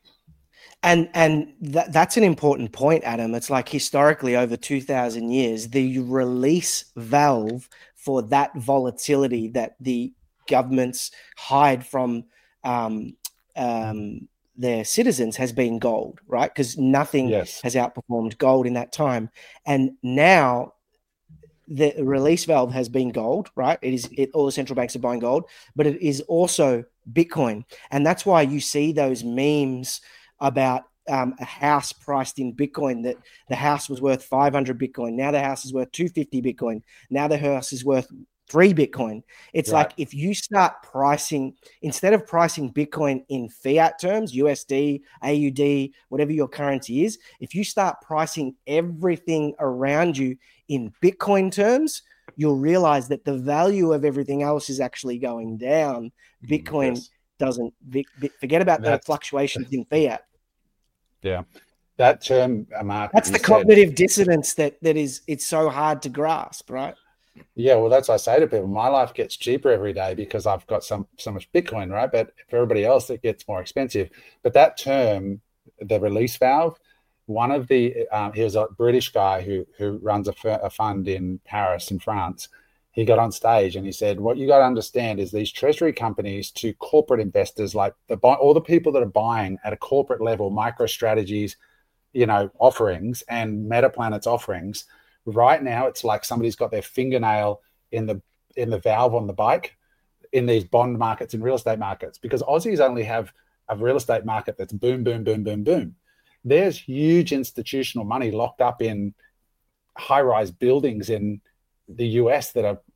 And and that, that's an important point, Adam. It's like historically over two thousand years, the release valve for that volatility that the governments hide from um, um, their citizens has been gold, right? Because nothing
yes.
has outperformed gold in that time. And now the release valve has been gold, right? It is it, all the central banks are buying gold, but it is also Bitcoin. And that's why you see those memes about um, a house priced in Bitcoin, that the house was worth five hundred Bitcoin. Now the house is worth two hundred fifty Bitcoin. Now the house is worth three Bitcoin. It's right. Like if you start pricing, instead of pricing Bitcoin in fiat terms, U S D, A U D, whatever your currency is, if you start pricing everything around you in Bitcoin terms, you'll realize that the value of everything else is actually going down. Bitcoin yes. doesn't, forget about That's, the fluctuations in fiat.
Yeah. That term, Mark.
That's the cognitive said, dissonance that that is, it's so hard to grasp, right?
Yeah, well, that's what I say to people. My life gets cheaper every day because I've got some so much Bitcoin, right? But for everybody else, it gets more expensive. But that term, the release valve, one of the, um, he was a British guy who who runs a, f- a fund in Paris, in France. He got on stage and he said, what you got to understand is these treasury companies to corporate investors, like the all the people that are buying at a corporate level, MicroStrategy's, you know, offerings and Metaplanet's offerings, right now it's like somebody's got their fingernail in the in the valve on the bike in these bond markets and real estate markets, because Aussies only have a real estate market that's boom, boom, boom, boom, boom. There's huge institutional money locked up in high-rise buildings in the U S that have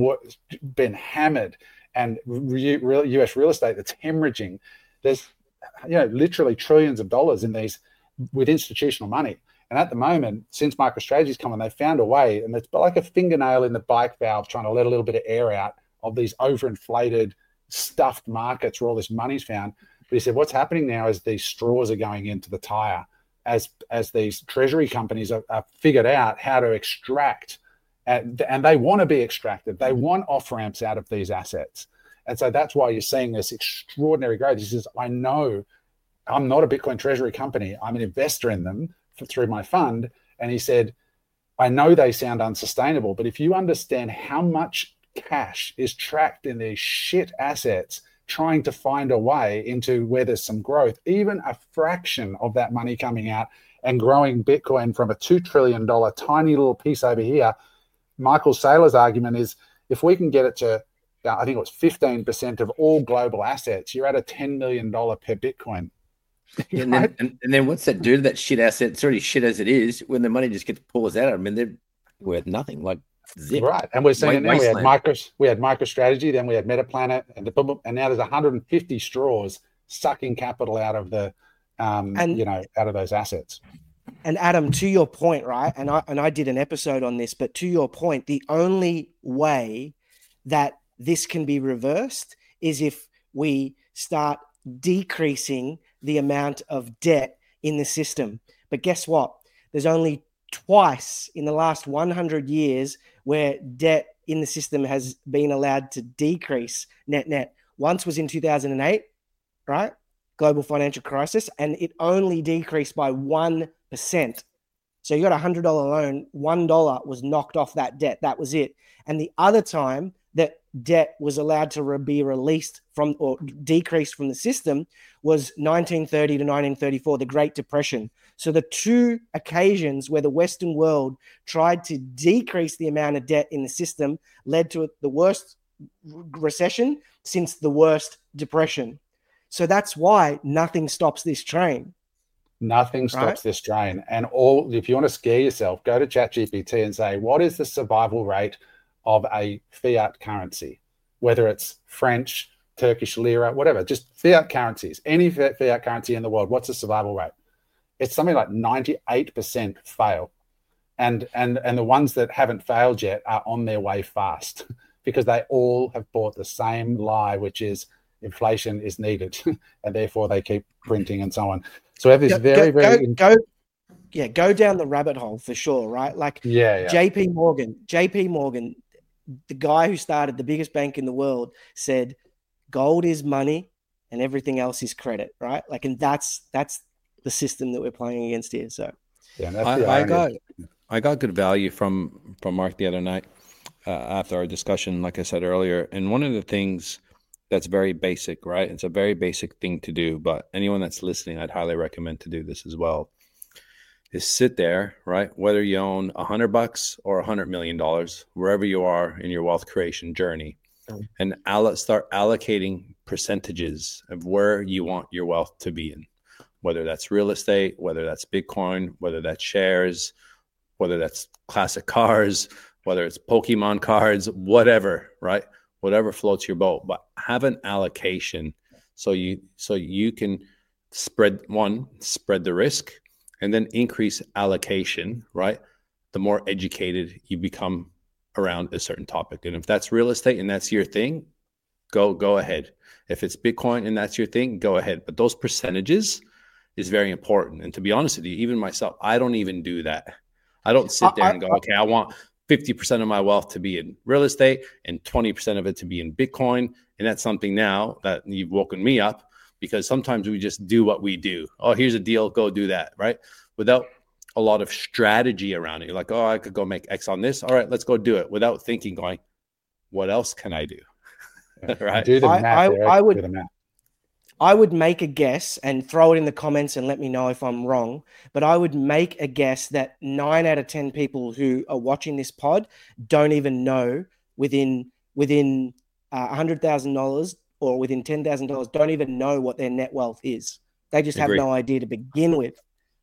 been hammered, and U S real estate that's hemorrhaging. There's, you know, literally trillions of dollars in these with institutional money. And at the moment, since MicroStrategy's come on, they've found a way, and it's like a fingernail in the bike valve trying to let a little bit of air out of these overinflated, stuffed markets where all this money's found. But he said what's happening now is these straws are going into the tire as as these treasury companies are, are figured out how to extract, and, and they want to be extracted. They want off-ramps out of these assets. And so that's why you're seeing this extraordinary growth. He says, I know I'm not a Bitcoin treasury company. I'm an investor in them for, through my fund. And he said, I know they sound unsustainable, but if you understand how much cash is trapped in these shit assets trying to find a way into where there's some growth, even a fraction of that money coming out and growing Bitcoin from a two trillion dollars tiny little piece over here, Michael Saylor's argument is if we can get it to, I think it was fifteen percent of all global assets, you're at a ten million dollars per Bitcoin.
And, right? then, and, and then what's that do to that shit asset? It's already shit as it is. When the money just gets pours out, I mean, they're worth nothing. Like zip.
Right. And we're seeing it now. We had micro, we had MicroStrategy, then we had Metaplanet, and the, and now there's one hundred fifty straws sucking capital out of the, um, and, you know, out of those assets.
And Adam, to your point, right? And I and I did an episode on this, but to your point, the only way that this can be reversed is if we start decreasing the amount of debt in the system. But guess what? There's only twice in the last one hundred years where debt in the system has been allowed to decrease net net. Once was in two thousand eight, right? Global financial crisis, and it only decreased by one percent. So you got a one hundred dollars loan, one dollar was knocked off that debt. That was it. And the other time that debt was allowed to re- be released from or decreased from the system was nineteen thirty to nineteen thirty-four, the Great Depression. So the two occasions where the Western world tried to decrease the amount of debt in the system led to the worst recession since the worst depression. So that's why nothing stops this train.
Nothing stops right? this train. And all, if you want to scare yourself, go to ChatGPT and say, what is the survival rate of a fiat currency? Whether it's French, Turkish lira, whatever, just fiat currencies, any fiat currency in the world, what's the survival rate? It's something like ninety-eight percent fail. And, and, and the ones that haven't failed yet are on their way fast because they all have bought the same lie, which is inflation is needed, and therefore they keep printing and so on. So we have this go, very,
go,
very...
Go, go, yeah, go down the rabbit hole for sure, right? Like
yeah, yeah.
J P Morgan, J P Morgan, the guy who started the biggest bank in the world said, gold is money and everything else is credit, right? Like, and that's that's the system that we're playing against here. So
yeah, that's
I, I got I got good value from from Mark the other night uh, after our discussion, like I said earlier. And one of the things that's very basic, right? It's a very basic thing to do, but anyone that's listening, I'd highly recommend to do this as well. Is sit there, right? Whether you own a hundred bucks or a hundred million dollars, wherever you are in your wealth creation journey, mm. and all, start allocating percentages of where you want your wealth to be in. Whether that's real estate, whether that's Bitcoin, whether that's shares, whether that's classic cars, whether it's Pokemon cards, whatever, right? Whatever floats your boat, but have an allocation so you so you can spread one, spread the risk, and then increase allocation, right? The more educated you become around a certain topic. And if that's real estate and that's your thing, go go ahead. If it's Bitcoin and that's your thing, go ahead. But those percentages is very important. And to be honest with you, even myself, I don't even do that. I don't sit there and go, okay, I want fifty percent of my wealth to be in real estate and twenty percent of it to be in Bitcoin. And that's something now that you've woken me up, because sometimes we just do what we do. Oh, here's a deal, go do that, right? Without a lot of strategy around it. You're like, oh, I could go make X on this. All right, let's go do it. Without thinking, going, what else can I do? Right?
Do the math,
I, I, I would,
do the math.
I would make a guess and throw it in the comments and let me know if I'm wrong. But I would make a guess that nine out of ten people who are watching this pod don't even know within within uh, one hundred thousand dollars or within ten thousand dollars don't even know what their net wealth is. They just have no idea to begin with.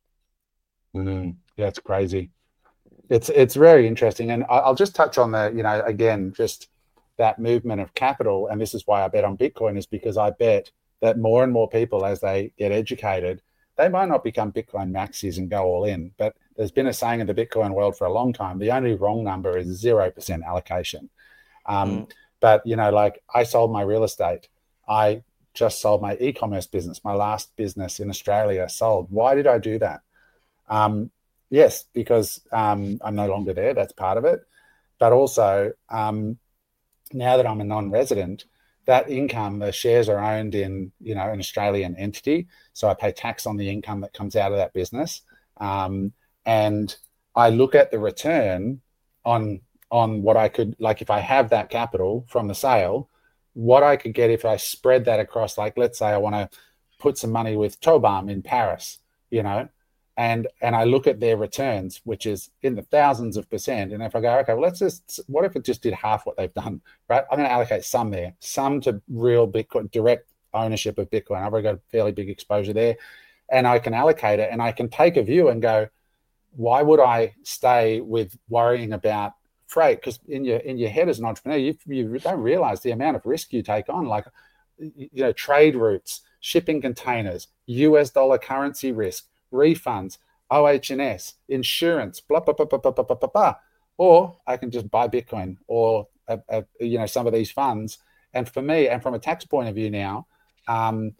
Mm, yeah, it's crazy. It's it's very interesting, and I'll just touch on the you know again just that movement of capital, and this is why I bet on Bitcoin, is because I bet that more and more people, as they get educated, they might not become Bitcoin maxis and go all in, but there's been a saying in the Bitcoin world for a long time, the only wrong number is zero percent allocation. Um, mm. But, you know, like I sold my real estate. I just sold my e-commerce business. My last business in Australia sold. Why did I do that? Um, yes, because um, I'm no longer there. That's part of it. But also, um, now that I'm a non-resident, that income, the shares are owned in, you know, an Australian entity. So I pay tax on the income that comes out of that business. Um, and I look at the return on, on what I could, like if I have that capital from the sale, what I could get if I spread that across, like, let's say I want to put some money with Tobam in Paris, you know, and, and I look at their returns, which is in the thousands of percent. And if I go, okay, well, let's just, what if it just did half what they've done, right? I'm going to allocate some there, some to real Bitcoin, direct ownership of Bitcoin. I've already got a fairly big exposure there, and I can allocate it, and I can take a view and go, why would I stay with worrying about freight? Because in your, in your head as an entrepreneur, you, you don't realize the amount of risk you take on, like, you know, trade routes, shipping containers, U S dollar currency risk, refunds, O H and S, insurance, blah, blah, blah, blah, blah, blah, blah, blah. Or I can just buy Bitcoin or, uh, uh, you know, some of these funds. And for me, and from a tax point of view now, um,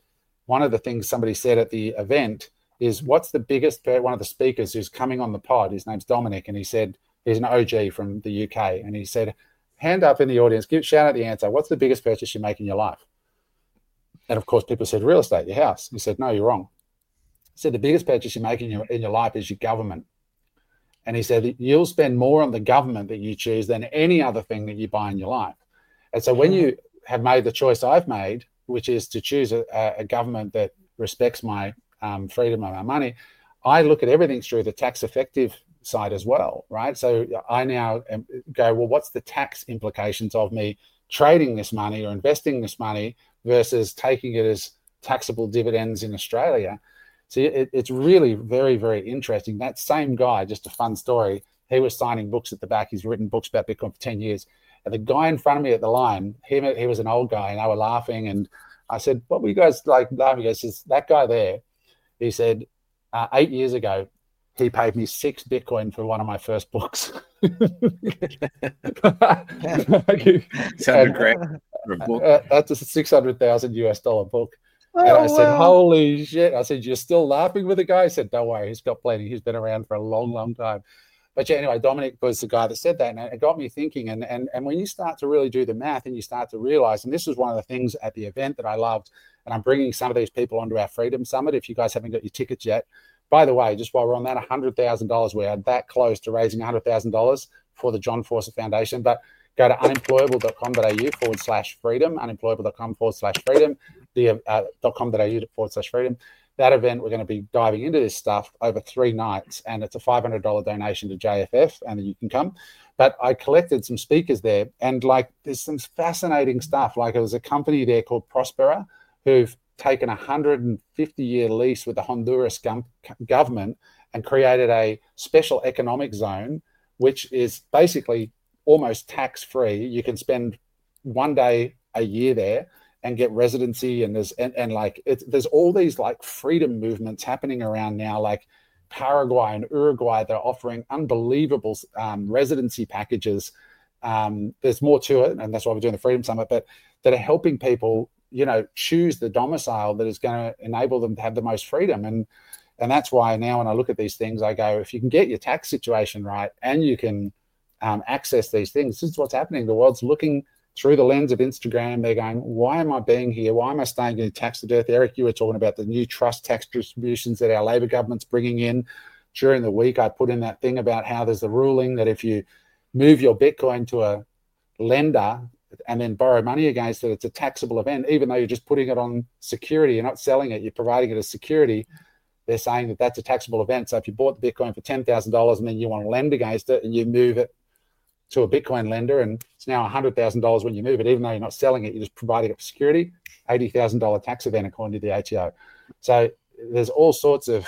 one of the things somebody said at the event is, what's the biggest, one of the speakers who's coming on the pod, his name's Dominic, and he said, he's an O G from the U K, and he said, hand up in the audience, give, shout out the answer, what's the biggest purchase you make in your life? And of course, people said, real estate, your house. He said, no, you're wrong. He said, the biggest purchase you make in your, in your life is your government. And he said, you'll spend more on the government that you choose than any other thing that you buy in your life. And so when you have made the choice I've made, which is to choose a, a government that respects my um, freedom of my money, I look at everything through the tax effective side as well, right? So I now go, well, what's the tax implications of me trading this money or investing this money versus taking it as taxable dividends in Australia? So it, it's really very, very interesting. That same guy, just a fun story, he was signing books at the back. He's written books about Bitcoin for ten years. And the guy in front of me at the line, he, he was an old guy, and they were laughing. And I said, what were you guys like laughing? He says, that guy there, he said, uh, eight years ago, he paid me six Bitcoin for one of my first books.
Sounded great for a book.
Uh, that's a six hundred thousand US dollar book.
Oh,
and I said,
wow.
holy shit. I said, you're still laughing with the guy? He said, don't worry, he's got plenty. He's been around for a long, long time. But yeah, anyway, Dominic was the guy that said that, and it got me thinking. And, and, and when you start to really do the math and you start to realize, and this was one of the things at the event that I loved, and I'm bringing some of these people onto our Freedom Summit. If you guys haven't got your tickets yet, by the way, just while we're on that, one hundred thousand dollars, we are that close to raising one hundred thousand dollars for the John Forcer Foundation. But go to unemployable.com.au forward slash freedom, unemployable.com forward slash freedom, the uh, .com.au forward slash freedom. That event, we're going to be diving into this stuff over three nights, and it's a five hundred dollars donation to J F F, and you can come. But I collected some speakers there, and like there's some fascinating stuff. Like, it was a company there called Prospera who've taken a one hundred fifty year lease with the Honduras gum- government and created a special economic zone, which is basically almost tax-free. You can spend one day a year there and get residency, and there's and, and like it's, there's all these like freedom movements happening around now, like Paraguay and Uruguay. They're offering unbelievable um, residency packages. Um, there's more to it, and that's why we're doing the Freedom Summit, but that are helping people, you know, choose the domicile that is going to enable them to have the most freedom. And and that's why now when I look at these things, I go, if you can get your tax situation right and you can um, access these things, this is what's happening. The world's looking through the lens of Instagram. They're going, why am I being here? Why am I staying in tax to death? Eric, you were talking about the new trust tax distributions that our Labor government's bringing in. During the week, I put in that thing about how there's the ruling that if you move your Bitcoin to a lender and then borrow money against it, it's a taxable event, even though you're just putting it on security. You're not selling it. You're providing it as security. They're saying that that's a taxable event. So if you bought the Bitcoin for ten thousand dollars and then you want to lend against it and you move it to a Bitcoin lender, and it's now one hundred thousand dollars when you move it, even though you're not selling it, you're just providing it for security, eighty thousand dollars tax event according to the A T O. So there's all sorts of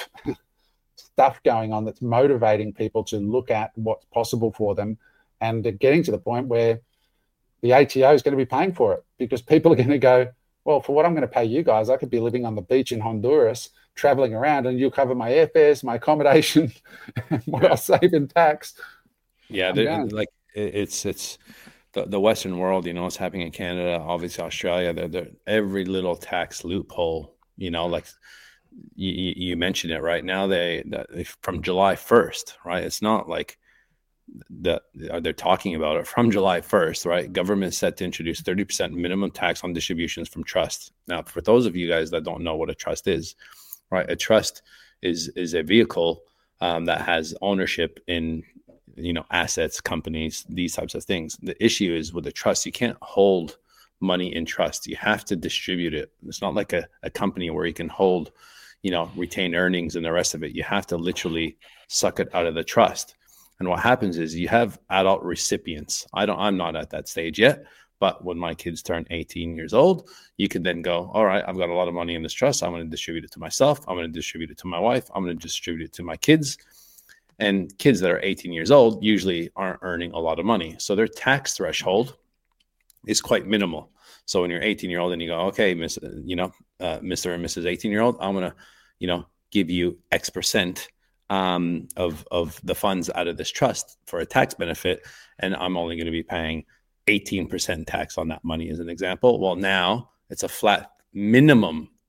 stuff going on that's motivating people to look at what's possible for them, and they're getting to the point where the A T O is going to be paying for it, because people are going to go, well, for what I'm going to pay you guys, I could be living on the beach in Honduras, traveling around, and you'll cover my airfares, my accommodation, and what I'll save in tax.
Yeah, like it's it's the, the Western world, you know, it's happening in Canada, obviously Australia. They're, they're, every little tax loophole, you know, like you, you mentioned it right now. They, they from July first, right? It's not like that they're talking about it from July first, right? Government set to introduce thirty percent minimum tax on distributions from trusts. Now, for those of you guys that don't know what a trust is, right? A trust is is a vehicle um, that has ownership in, you know, assets, companies, these types of things. The issue is with a trust, you can't hold money in trust. You have to distribute it. It's not like a, a company where you can hold, you know, retain earnings and the rest of it. You have to literally suck it out of the trust. And what happens is you have adult recipients. I don't, I'm not at that stage yet, but when my kids turn eighteen years old, you can then go, all right, I've got a lot of money in this trust. I'm going to distribute it to myself. I'm going to distribute it to my wife. I'm going to distribute it to my kids. And kids that are eighteen years old usually aren't earning a lot of money. So their tax threshold is quite minimal. So when you're eighteen year old and you go, okay, miss, you know, uh, Mister and Missus eighteen year old, I'm going to, you know, give you X percent um, of, of the funds out of this trust for a tax benefit. And I'm only going to be paying eighteen percent tax on that money as an example. Well, now it's a flat minimum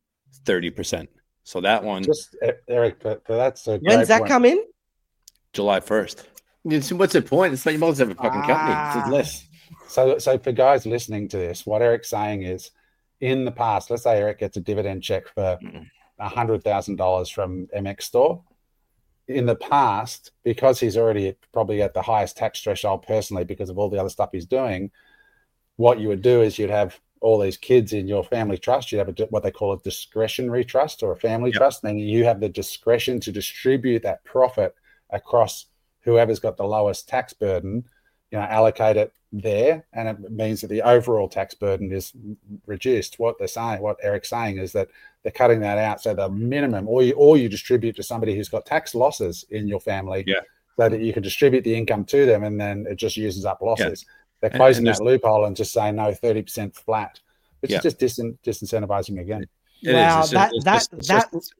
thirty percent. So that one,
just Eric, but, but that's a
when's that
point.
come in?
July first.
What's the point? It's like you might as well have a fucking company.
Ah.
It's less.
So, so for guys listening to this, what Eric's saying is, in the past, let's say Eric gets a dividend check for a hundred thousand dollars from M X Store. In the past, because he's already probably at the highest tax threshold personally because of all the other stuff he's doing, what you would do is you'd have all these kids in your family trust. You'd have a, what they call a discretionary trust or a family yep. trust. And you have the discretion to distribute that profit across whoever's got the lowest tax burden, you know, allocate it there. And it means that the overall tax burden is reduced. What they're saying, what Eric's saying is that they're cutting that out. So the minimum, or you, or you distribute to somebody who's got tax losses in your family
yeah.
so that you can distribute the income to them and then it just uses up losses. Yeah. They're closing and, and that loophole and just saying no, thirty percent flat, which yeah. is just dis- disincentivizing again.
It
wow,
is.
that,
it's
that,
just, it's
that,
just...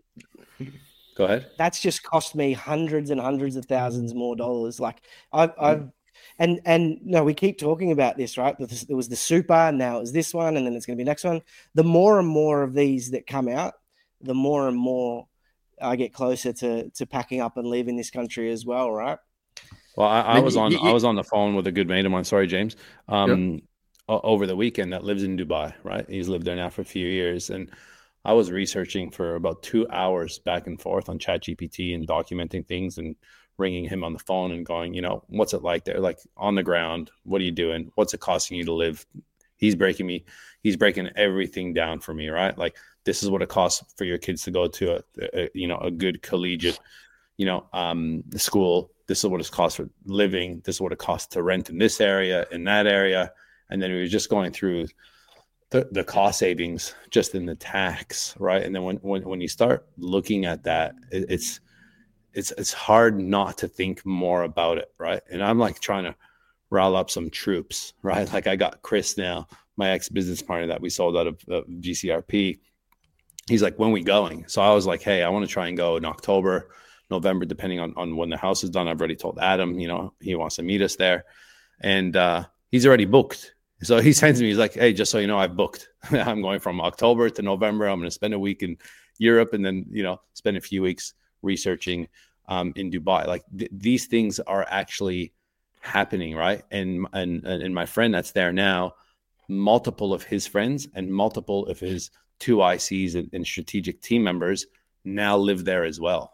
Go ahead.
That's just cost me hundreds and hundreds of thousands more dollars. Like I've, I've, and, and no, we keep talking about this, right? There was the super, now it's this one, and then it's going to be next one. The more and more of these that come out, the more and more I get closer to, to packing up and leaving this country as well. Right.
Well, I, I was on, I was on the phone with a good mate of mine. Sorry, James, um, yep. over the weekend that lives in Dubai, right? He's lived there now for a few years. And I was researching for about two hours back and forth on ChatGPT and documenting things and ringing him on the phone and going, you know, what's it like there? Like on the ground, what are you doing? What's it costing you to live? He's breaking me. He's breaking everything down for me, right? Like this is what it costs for your kids to go to a, a you know, a good collegiate, you know, um, school. This is what it costs for living. This is what it costs to rent in this area, in that area. And then we were just going through the, the cost savings just in the tax, right? And then when, when, when you start looking at that, it, it's, it's, it's hard not to think more about it, right? And I'm like trying to rile up some troops, right? Like I got Chris now, my ex-business partner that we sold out of, of G C R P. He's like, when we going? So I was like, hey, I want to try and go in October, November, depending on, on when the house is done. I've already told Adam, you know, he wants to meet us there. And uh, he's already booked. So he sends me, he's like, hey, just so you know, I've booked. I'm going from October to November. I'm going to spend a week in Europe and then, you know, spend a few weeks researching um, in Dubai. Like th- these things are actually happening, right? And, and, and my friend that's there now, multiple of his friends and multiple of his two I Cs and, and strategic team members now live there as well.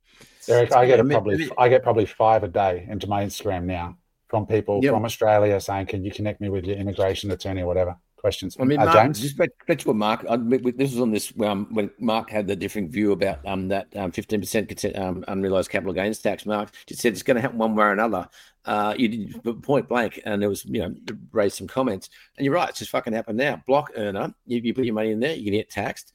Eric, I get probably I get probably five a day into my Instagram now from people yep. from Australia saying, "Can you connect me with your immigration attorney or whatever?" Questions.
I mean,
uh,
Mark,
James,
just back, back to what Mark. I, this was on this um, when Mark had the different view about um, that um, fifteen percent um, unrealized capital gains tax. Mark just said it's going to happen one way or another. Uh, you did point blank, and there was you know raised some comments, and you're right. It's just fucking happened now. Block earner, you, you put your money in there, you can get taxed.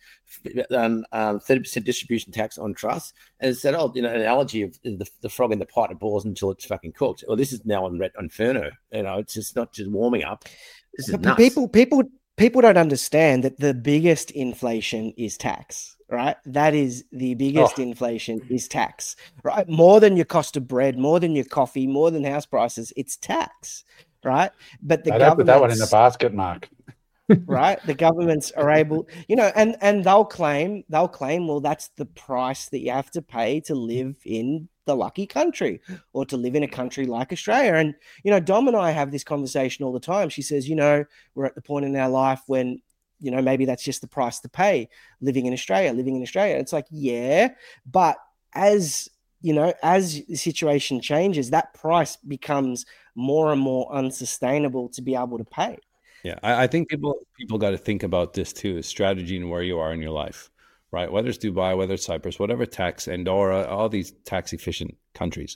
Um, um, thirty percent distribution tax on trust, and it's that old you know analogy of the, the frog in the pot. It boils until it's fucking cooked. Well, this is now on on Inferno. You know, it's just not just warming up. This is nuts.
People, people, people don't understand that the biggest inflation is tax, right? That is the biggest oh. inflation is tax, right? More than your cost of bread, more than your coffee, more than house prices, it's tax, right? But the
I don't put that one in the basket, Mark.
Right, the governments are able, you know, and and they'll claim they'll claim, well, that's the price that you have to pay to live in the lucky country or to live in a country like Australia. And you know, Dom and I have this conversation all the time. She says, you know, we're at the point in our life when, you know, maybe that's just the price to pay living in Australia, living in Australia. It's like, yeah, but as you know, as the situation changes, that price becomes more and more unsustainable to be able to pay.
Yeah, I, I think people people got to think about this too, strategy and where you are in your life, right? Whether it's Dubai, whether it's Cyprus, whatever tax, Andorra, all these tax efficient countries.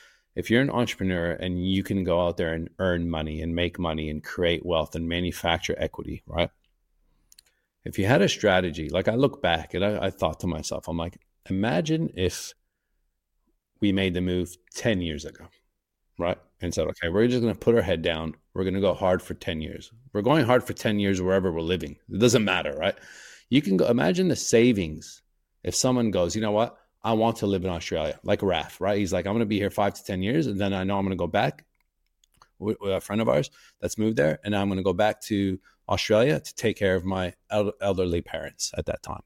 If you're an entrepreneur and you can go out there and earn money and make money and create wealth and manufacture equity, right? If you had a strategy, like I look back and I, I thought to myself, I'm like, imagine if we made the move ten years ago, right? And said, okay, we're just going to put our head down. We're going to go hard for ten years. We're going hard for ten years wherever we're living. It doesn't matter, right? You can go imagine the savings if someone goes, you know what? I want to live in Australia, like Raf, right? He's like, I'm going to be here five to ten years. And then I know I'm going to go back with, with a friend of ours that's moved there. And I'm going to go back to Australia to take care of my el- elderly parents at that time.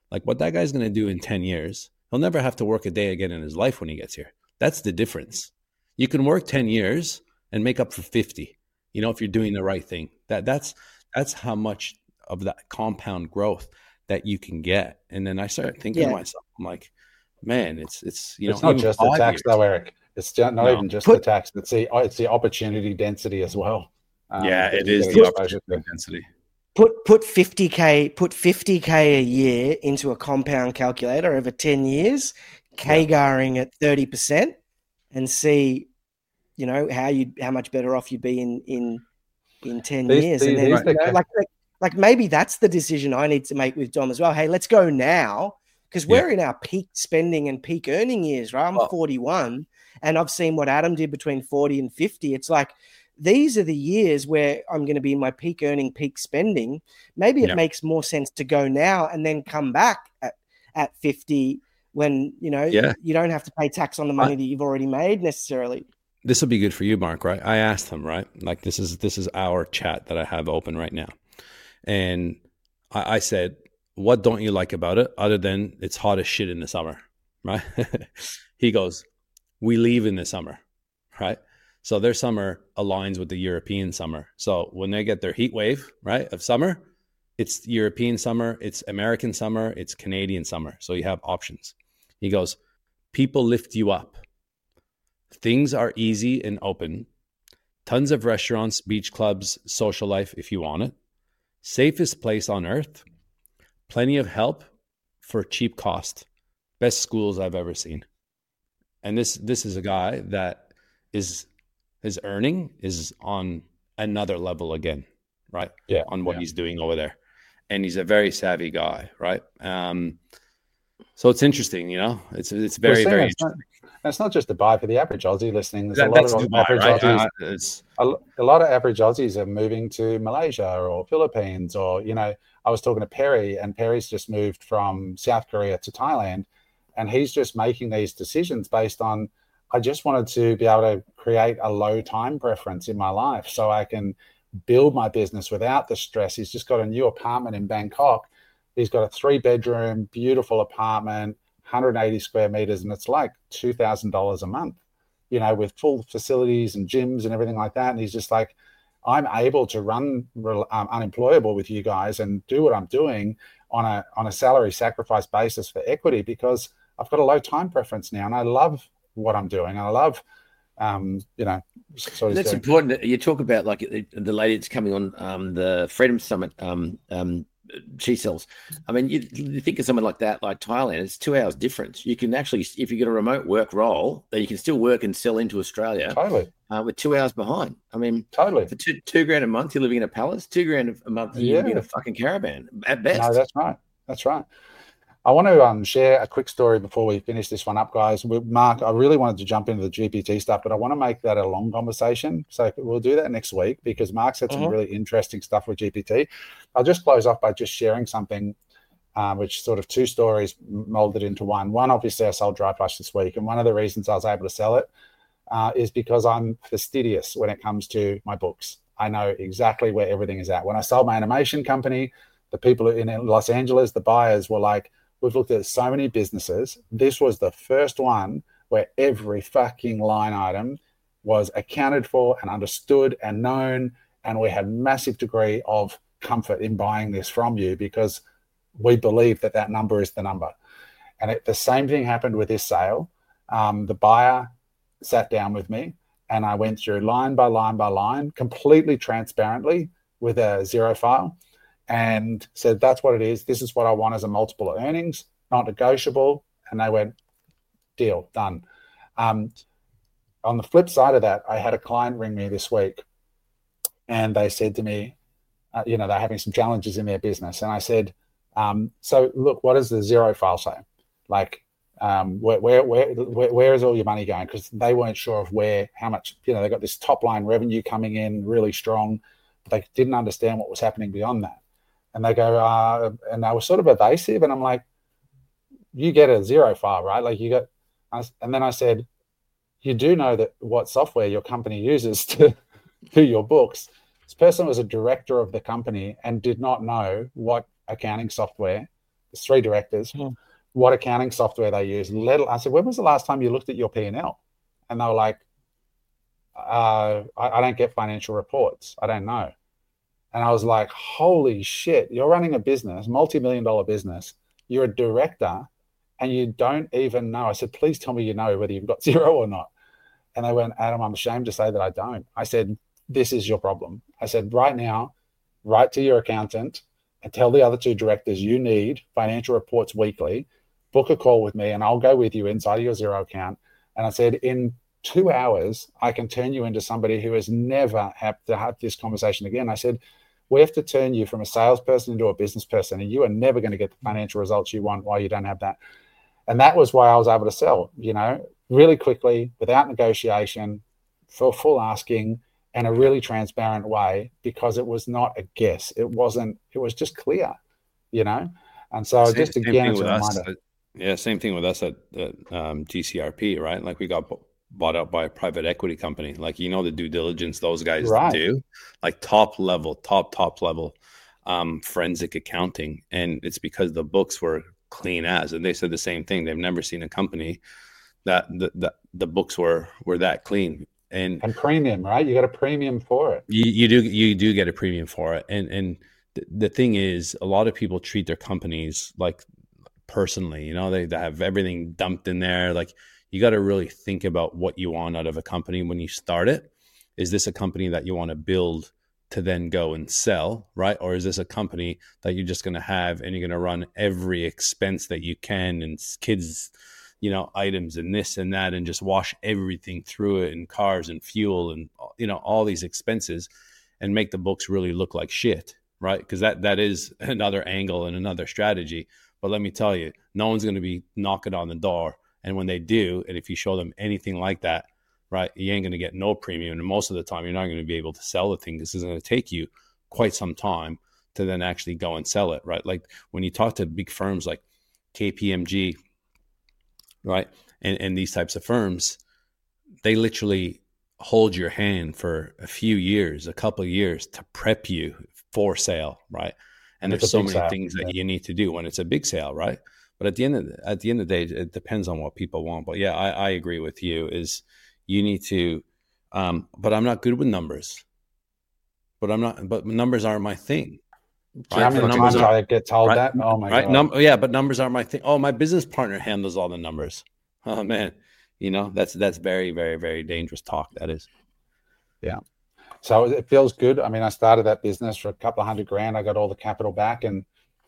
Like what that guy's going to do in ten years, he'll never have to work a day again in his life when he gets here. That's the difference. You can work ten years and make up for fifty, you know, if you're doing the right thing. That that's that's how much of that compound growth that you can get. And then I started thinking yeah. to myself, I'm like, man, it's it's you
it's
know,
not just the tax years. though, Eric. It's not no. even just Put, the tax. It's the it's the opportunity density as well.
Um, yeah, it is the opportunity density.
Put put fifty K put fifty K a year into a compound calculator over ten years, CAGRing yeah. at thirty percent, and see, you know, how you how much better off you'd be in in in ten these, years. These, and then you know, like, like like maybe that's the decision I need to make with Dom as well. Hey, let's go now, because we're yeah. in our peak spending and peak earning years, right? I'm oh. forty-one, and I've seen what Adam did between forty and fifty. It's like, these are the years where I'm going to be in my peak earning, peak spending. Maybe it yeah. makes more sense to go now and then come back at, at fifty when, you know, yeah. you don't have to pay tax on the money I, that you've already made necessarily.
This will be good for you, Mark, right? I asked him, right? Like this is, this is our chat that I have open right now. And I, I said, what don't you like about it other than it's hot as shit in the summer, right? He goes, we leave in the summer, right? So their summer aligns with the European summer. So when they get their heat wave, right, of summer, it's European summer, it's American summer, it's Canadian summer. So you have options. He goes, people lift you up. Things are easy and open. Tons of restaurants, beach clubs, social life if you want it. Safest place on earth. Plenty of help for cheap cost. Best schools I've ever seen. And this this is a guy that is... his earning is on another level again, right?
Yeah.
On what
yeah.
he's doing over there. And he's a very savvy guy, right? Um, so it's interesting, you know, it's it's very, very
it's
interesting.
Not, it's not just a buy for the average Aussie listening. There's that, a lot of Dubai, average right? Aussies. Uh, a, a lot of average Aussies are moving to Malaysia or Philippines, or, you know, I was talking to Perry, and Perry's just moved from South Korea to Thailand, and he's just making these decisions based on, I just wanted to be able to create a low time preference in my life so I can build my business without the stress. He's just got a new apartment in Bangkok. He's got a three bedroom, beautiful apartment, one hundred eighty square meters, and it's like two thousand dollars a month, you know, with full facilities and gyms and everything like that. And he's just like, I'm able to run um, unemployable with you guys and do what I'm doing on a, on a salary sacrifice basis for equity, because I've got a low time preference now. And I love what I'm doing. I love, um, you know, so
that's doing. important. You talk about like the lady that's coming on um, the Freedom Summit. Um, um, she sells. I mean, you, you think of someone like that, like Thailand. It's two hours difference. You can actually, if you get a remote work role, then you can still work and sell into Australia.
Totally.
Uh, with two hours behind. I mean,
totally.
For two, two grand a month, you're living in a palace. Two grand a month, you're yeah. living in a fucking caravan at best.
No, that's right. That's right. I want to um, share a quick story before we finish this one up, guys. We, Mark, I really wanted to jump into the G P T stuff, but I want to make that a long conversation. So we'll do that next week, because Mark's had some uh-huh. really interesting stuff with G P T. I'll just close off by just sharing something, um, which sort of two stories molded into one. One, obviously, I sold Dry Plush this week, and one of the reasons I was able to sell it uh, is because I'm fastidious when it comes to my books. I know exactly where everything is at. When I sold my animation company, the people in Los Angeles, the buyers were like, we've looked at so many businesses. This was the first one where every fucking line item was accounted for and understood and known. And we had massive degree of comfort in buying this from you, because we believe that that number is the number. And it, the same thing happened with this sale. Um, the buyer sat down with me, and I went through line by line by line, completely transparently with a zero file, and said, that's what it is. This is what I want as a multiple of earnings, not negotiable. And they went, deal, done. Um, on the flip side of that, I had a client ring me this week, and they said to me, uh, you know, they're having some challenges in their business. And I said, um, so look, what does the zero file say? Like, um, where, where, where, where, where is all your money going? Because they weren't sure of where, how much, you know, they got this top line revenue coming in really strong, but they didn't understand what was happening beyond that. And they go, uh, and they were sort of evasive. And I'm like, you get a zero file, right? Like you got, and then I said, you do know that what software your company uses to do your books. This person was a director of the company and did not know what accounting software There's three directors.
Yeah.
What accounting software they use. Let, I said, when was the last time you looked at your P and L? And they were like, uh, I, I don't get financial reports. I don't know. And I was like, holy shit, you're running a business, multi-million dollar business. You're a director and you don't even know. I said, please tell me you know whether you've got zero or not. And they went, Adam, I'm ashamed to say that I don't. I said, this is your problem. I said, right now, write to your accountant and tell the other two directors you need financial reports weekly. Book a call with me and I'll go with you inside of your Xero account. And I said, in two hours, I can turn you into somebody who has never had to have this conversation again. I said, we have to turn you from a salesperson into a business person, and you are never going to get the financial results you want while you don't have that. And that was why I was able to sell, you know, really quickly, without negotiation, for full asking, in a really transparent way, because it was not a guess. It wasn't, it was just clear, you know? And so same, just again, it's a reminder.
Us, yeah, same thing with us at, at um, G C R P, right? Like we got bought out by a private equity company. Like, you know, the due diligence those guys right. do, like top level, top, top level um, forensic accounting. And it's because the books were clean as, and they said the same thing. They've never seen a company that the, the, the books were, were that clean. And,
and premium, right? You got a premium for it.
You, you do, you do get a premium for it. And, and th- the thing is, a lot of people treat their companies like personally, you know, they, they have everything dumped in there. Like, you got to really think about what you want out of a company when you start it. Is this a company that you want to build to then go and sell, right? Or is this a company that you're just going to have and you're going to run every expense that you can and kids, you know, items and this and that, and just wash everything through it, and cars and fuel and, you know, all these expenses, and make the books really look like shit, right? Because that that is another angle and another strategy. But let me tell you, no one's going to be knocking on the door. And when they do, and if you show them anything like that, right, you ain't going to get no premium. And most of the time, you're not going to be able to sell the thing. This is going to take you quite some time to then actually go and sell it, right? Like when you talk to big firms like K P M G, right, and, and these types of firms, they literally hold your hand for a few years, a couple of years to prep you for sale, right? And there's so many sale. things that yeah. you need to do when it's a big sale, right? But at the end of the, at the end of the day, it depends on what people want. But yeah, I, I agree with you. Is you need to, um, but I'm not good with numbers. But I'm not. But numbers aren't my thing.
Right? How many numbers times I get told
right?
that? Oh my
right?
god!
Num- yeah, but numbers aren't my thing. Oh, my business partner handles all the numbers. Oh man, you know that's that's very very very dangerous talk. That is.
Yeah. So it feels good. I mean, I started that business for a couple of hundred grand. I got all the capital back in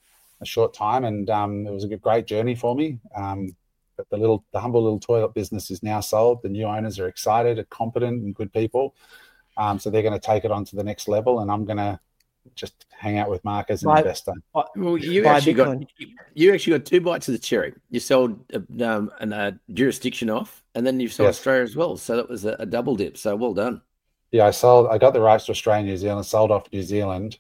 a short time, and um, it was a great journey for me. Um, but the little, the humble little toilet business is now sold. The new owners are excited, are competent, and good people. Um, so they're going to take it on to the next level, and I'm going to just hang out with Mark as an
By,
investor.
Well, you actually got you actually got two bites of the cherry. You sold um, a uh, jurisdiction off, and then you sold yes. Australia as well. So that was a, a double dip. So well done.
Yeah, I sold. I got the rights to Australia, New Zealand, sold off New Zealand.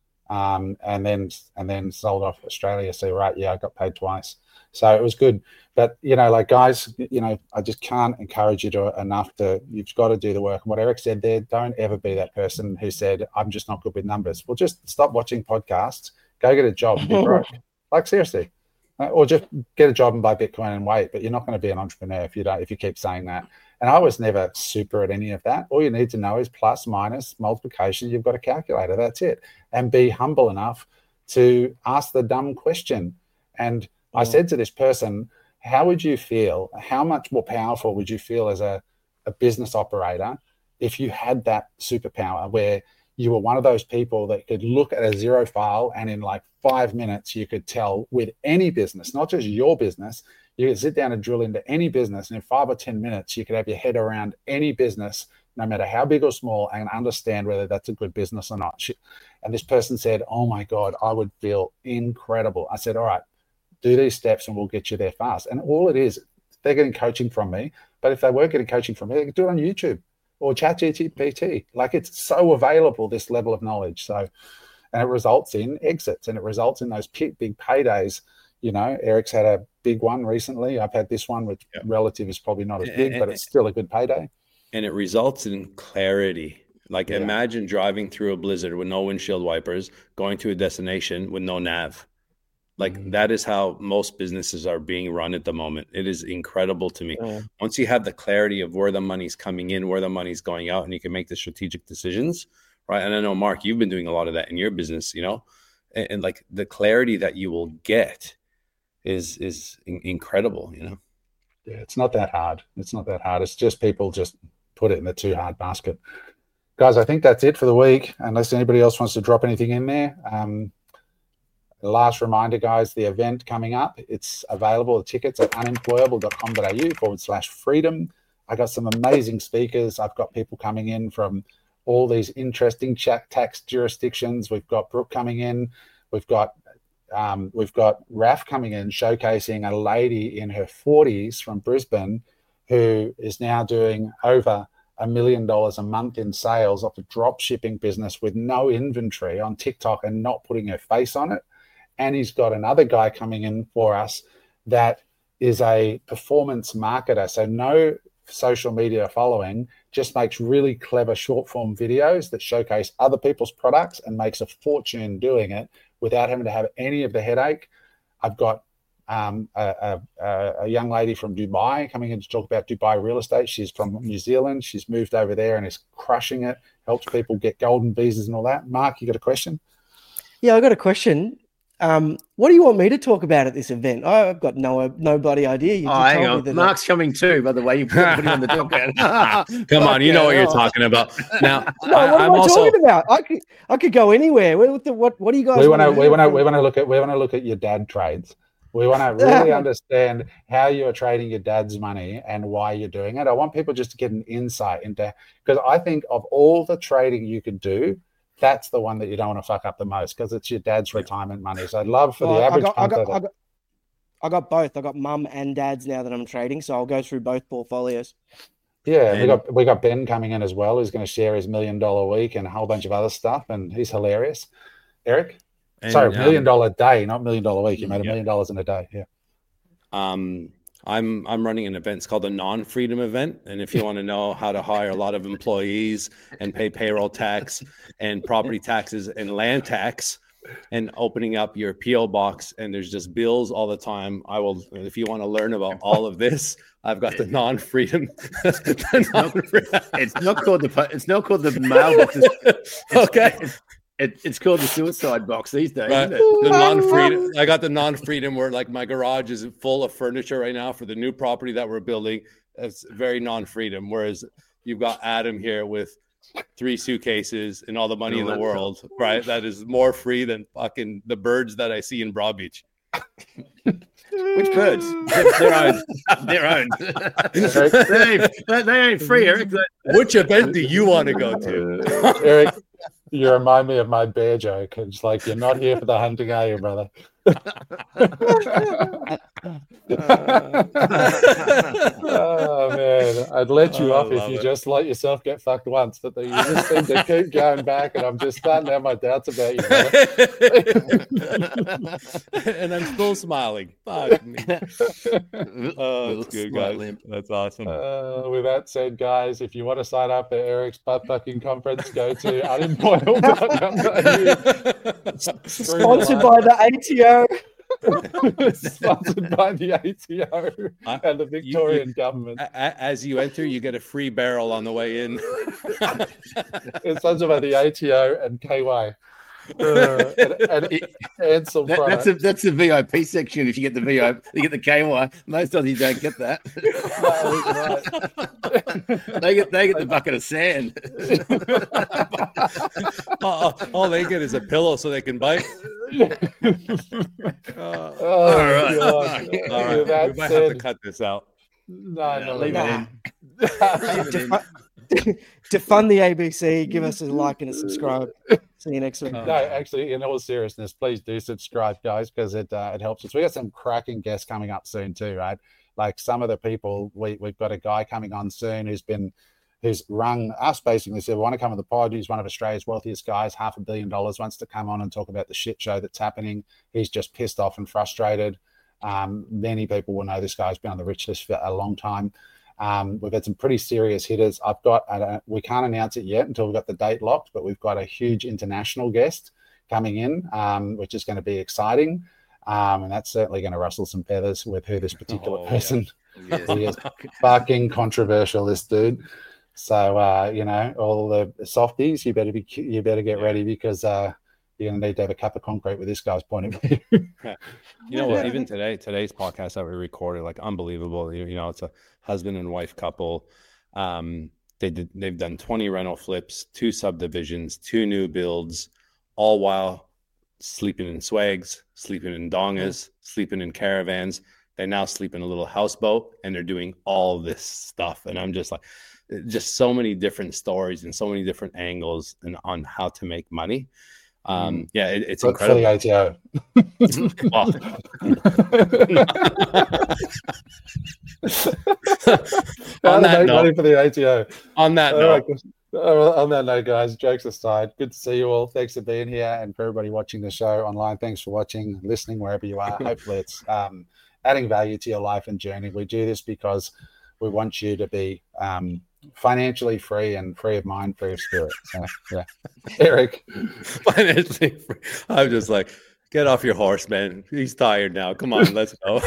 Um, and then and then sold off Australia. So right, yeah, I got paid twice. So it was good. But you know, like guys, you know, I just can't encourage you to enough to you've got to do the work. And what Eric said there, don't ever be that person who said, I'm just not good with numbers. Well, just stop watching podcasts, go get a job and be broke. Like seriously. Or just get a job and buy Bitcoin and wait. But you're not going to be an entrepreneur if you don't if you keep saying that. And I was never super at any of that. All you need to know is plus, minus, multiplication. You've got a calculator. That's it. And be humble enough to ask the dumb question. And yeah. I said to this person, how would you feel? How much more powerful would you feel as a, a business operator if you had that superpower where you were one of those people that could look at a Xero file and in like five minutes you could tell with any business, not just your business, you could sit down and drill into any business, and in five or ten minutes, you could have your head around any business, no matter how big or small, and understand whether that's a good business or not. And this person said, oh my God, I would feel incredible. I said, all right, do these steps and we'll get you there fast. And all it is, they're getting coaching from me, but if they weren't getting coaching from me, they could do it on YouTube or ChatGPT. Like it's so available, this level of knowledge. So, and it results in exits, and it results in those big paydays. You know, Eric's had a big one recently. I've had this one, which yeah. relative is probably not as big, and, but it's still a good payday.
And it results in clarity. Like yeah. imagine driving through a blizzard with no windshield wipers, going to a destination with no nav. Like mm-hmm. that is how most businesses are being run at the moment. It is incredible to me. Yeah. Once you have the clarity of where the money's coming in, where the money's going out, and you can make the strategic decisions, right? And I know, Mark, you've been doing a lot of that in your business, you know, and, and like the clarity that you will get is is in- incredible, you know.
Yeah, it's not that hard. It's not that hard. It's just people just put it in the too hard basket. Guys, I think that's it for the week, unless anybody else wants to drop anything in there. Um, last reminder, guys, the event coming up, it's available, the tickets at unemployable.com.au forward slash freedom. I got some amazing speakers. I've got people coming in from all these interesting tax jurisdictions. We've got Brooke coming in. We've got um, we've got Raf coming in, showcasing a lady in her forties from Brisbane who is now doing over a million dollars a month in sales off a drop shipping business with no inventory on TikTok and not putting her face on it. And he's got another guy coming in for us that is a performance marketer. So no social media following, just makes really clever short form videos that showcase other people's products and makes a fortune doing it without having to have any of the headache. I've got Um, a, a, a young lady from Dubai coming in to talk about Dubai real estate. She's from New Zealand. She's moved over there and is crushing it, helps people get golden visas and all that. Mark, you got a question?
Yeah, I got a question. Um, what do you want me to talk about at this event? I've got no no bloody idea. You
oh, hang on. Mark's I... coming too, by the way. You put him on the top end.
Come on, you know what you're talking about. Now,
no,
I,
what
I'm
am I
also...
talking about? I could I could go anywhere. What what, what do you guys?
We want to we want to we want to look at we want to look at your dad trades. We want to really understand how you are trading your dad's money and why you're doing it. I want people just to get an insight into, because I think of all the trading you could do, that's the one that you don't want to fuck up the most, because it's your dad's retirement money. So I'd love for well, the average
I got,
punter.
I got, I, got, I got both. I got mum and dad's now that I'm trading, so I'll go through both portfolios.
Yeah, and we got we got Ben coming in as well, who's going to share his million dollar week and a whole bunch of other stuff, and he's hilarious. Eric? And, Sorry, million dollar um, day, not million dollar week. You made a yeah. million dollars in a day. Yeah.
Um, I'm I'm running an event. It's called the Non-Freedom Event, and if you want to know how to hire a lot of employees and pay payroll tax and property taxes and land tax, and opening up your P O box, and there's just bills all the time. I will. If you want to learn about all of this, I've got the non-freedom. the
non-freedom. It's not called the. It's not called the mailbox. It's,
okay.
It's, It, it's called the suicide box these days,
right.
isn't it?
The non-freedom. I got the non-freedom where like my garage is full of furniture right now for the new property that we're building. It's very non-freedom. Whereas you've got Adam here with three suitcases and all the money in the world, right? That is more free than fucking the birds that I see in Broadbeach.
Which birds? They're owned. They're owned. they, ain't, they ain't free, Eric.
Which event do you want to go to?
Eric, you remind me of my bear joke. It's like, you're not here for the hunting, are you, brother? Oh, man. I'd let you oh, off if you it. just let yourself get fucked once, but you just seem to keep going back, and I'm just starting to have my doubts about you, brother.
And I'm still smiling. Fuck me. Oh, that's good, guys. That's awesome.
Uh, with that said, guys, if you want to sign up for Eric's butt fucking conference, go to unemployable dot com dot a u.
Sponsored by the A T O.
Sponsored by the A T O and the Victorian you, you, government.
As you enter, you get a free barrel on the way in.
It's sponsored by the A T O and K Y. Uh, and, and, and some
that, that's a that's the V I P section. If you get the V I P, you get the K Y. Most of you don't get that. No, they get they get the bucket of sand.
all, all they get is a pillow so they can bite.
uh, oh, all right, God.
All right. We might said, have to cut this out.
No, no, leave
nah. it in. To fund the A B C, give us a like and a subscribe. See you next week.
No, actually, in all seriousness, please do subscribe, guys, because it uh, it helps us. We got some cracking guests coming up soon too, right? Like some of the people, we we've got a guy coming on soon who's been who's rung us basically said, we want to come on the pod. He's one of Australia's wealthiest guys, half a billion dollars, wants to come on and talk about the shit show that's happening. He's just pissed off and frustrated. Um, many people will know this guy's been on the rich list for a long time. Um, we've had some pretty serious hitters. I've got, uh, we can't announce it yet until we've got the date locked, but we've got a huge international guest coming in, um, which is going to be exciting. Um, and that's certainly going to rustle some feathers with who this particular
Oh,
person
yeah.
He is. Fucking controversial, this dude. So uh, you know, all the softies, you better be you better get
Yeah.
ready because uh, you're gonna need to have a cup of concrete with this guy's point of view.
You know what? Even today, today's podcast that we recorded, like unbelievable. You, you know, it's a husband and wife couple. Um, they did. They've done twenty rental flips, two subdivisions, two new builds, all while sleeping in swags, sleeping in dongas, sleeping in caravans. They now sleep in a little houseboat, and they're doing all this stuff. And I'm just like, just so many different stories and so many different angles and on how to make money. Um, yeah, it, it's
Look
incredible.
for the A T O.
Well, on that
make
note,
money for the A T O.
on that
All
note,
right, uh, on that note, guys, jokes aside, good to see you all. Thanks for being here, and for everybody watching the show online, thanks for watching, listening wherever you are. Hopefully, it's um, adding value to your life and journey. We do this because we want you to be um, financially free and free of mind, free of spirit. So, yeah, Eric.
financially free. I'm just like, get off your horse, man. He's tired now. Come on, let's go.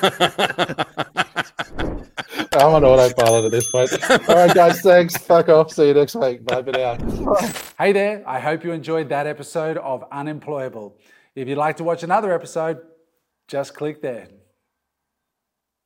I'm on autopilot at this point. All right, guys, thanks. Fuck off. See you next week. Bye for now.
Hey there. I hope you enjoyed that episode of Unemployable. If you'd like to watch another episode, just click there.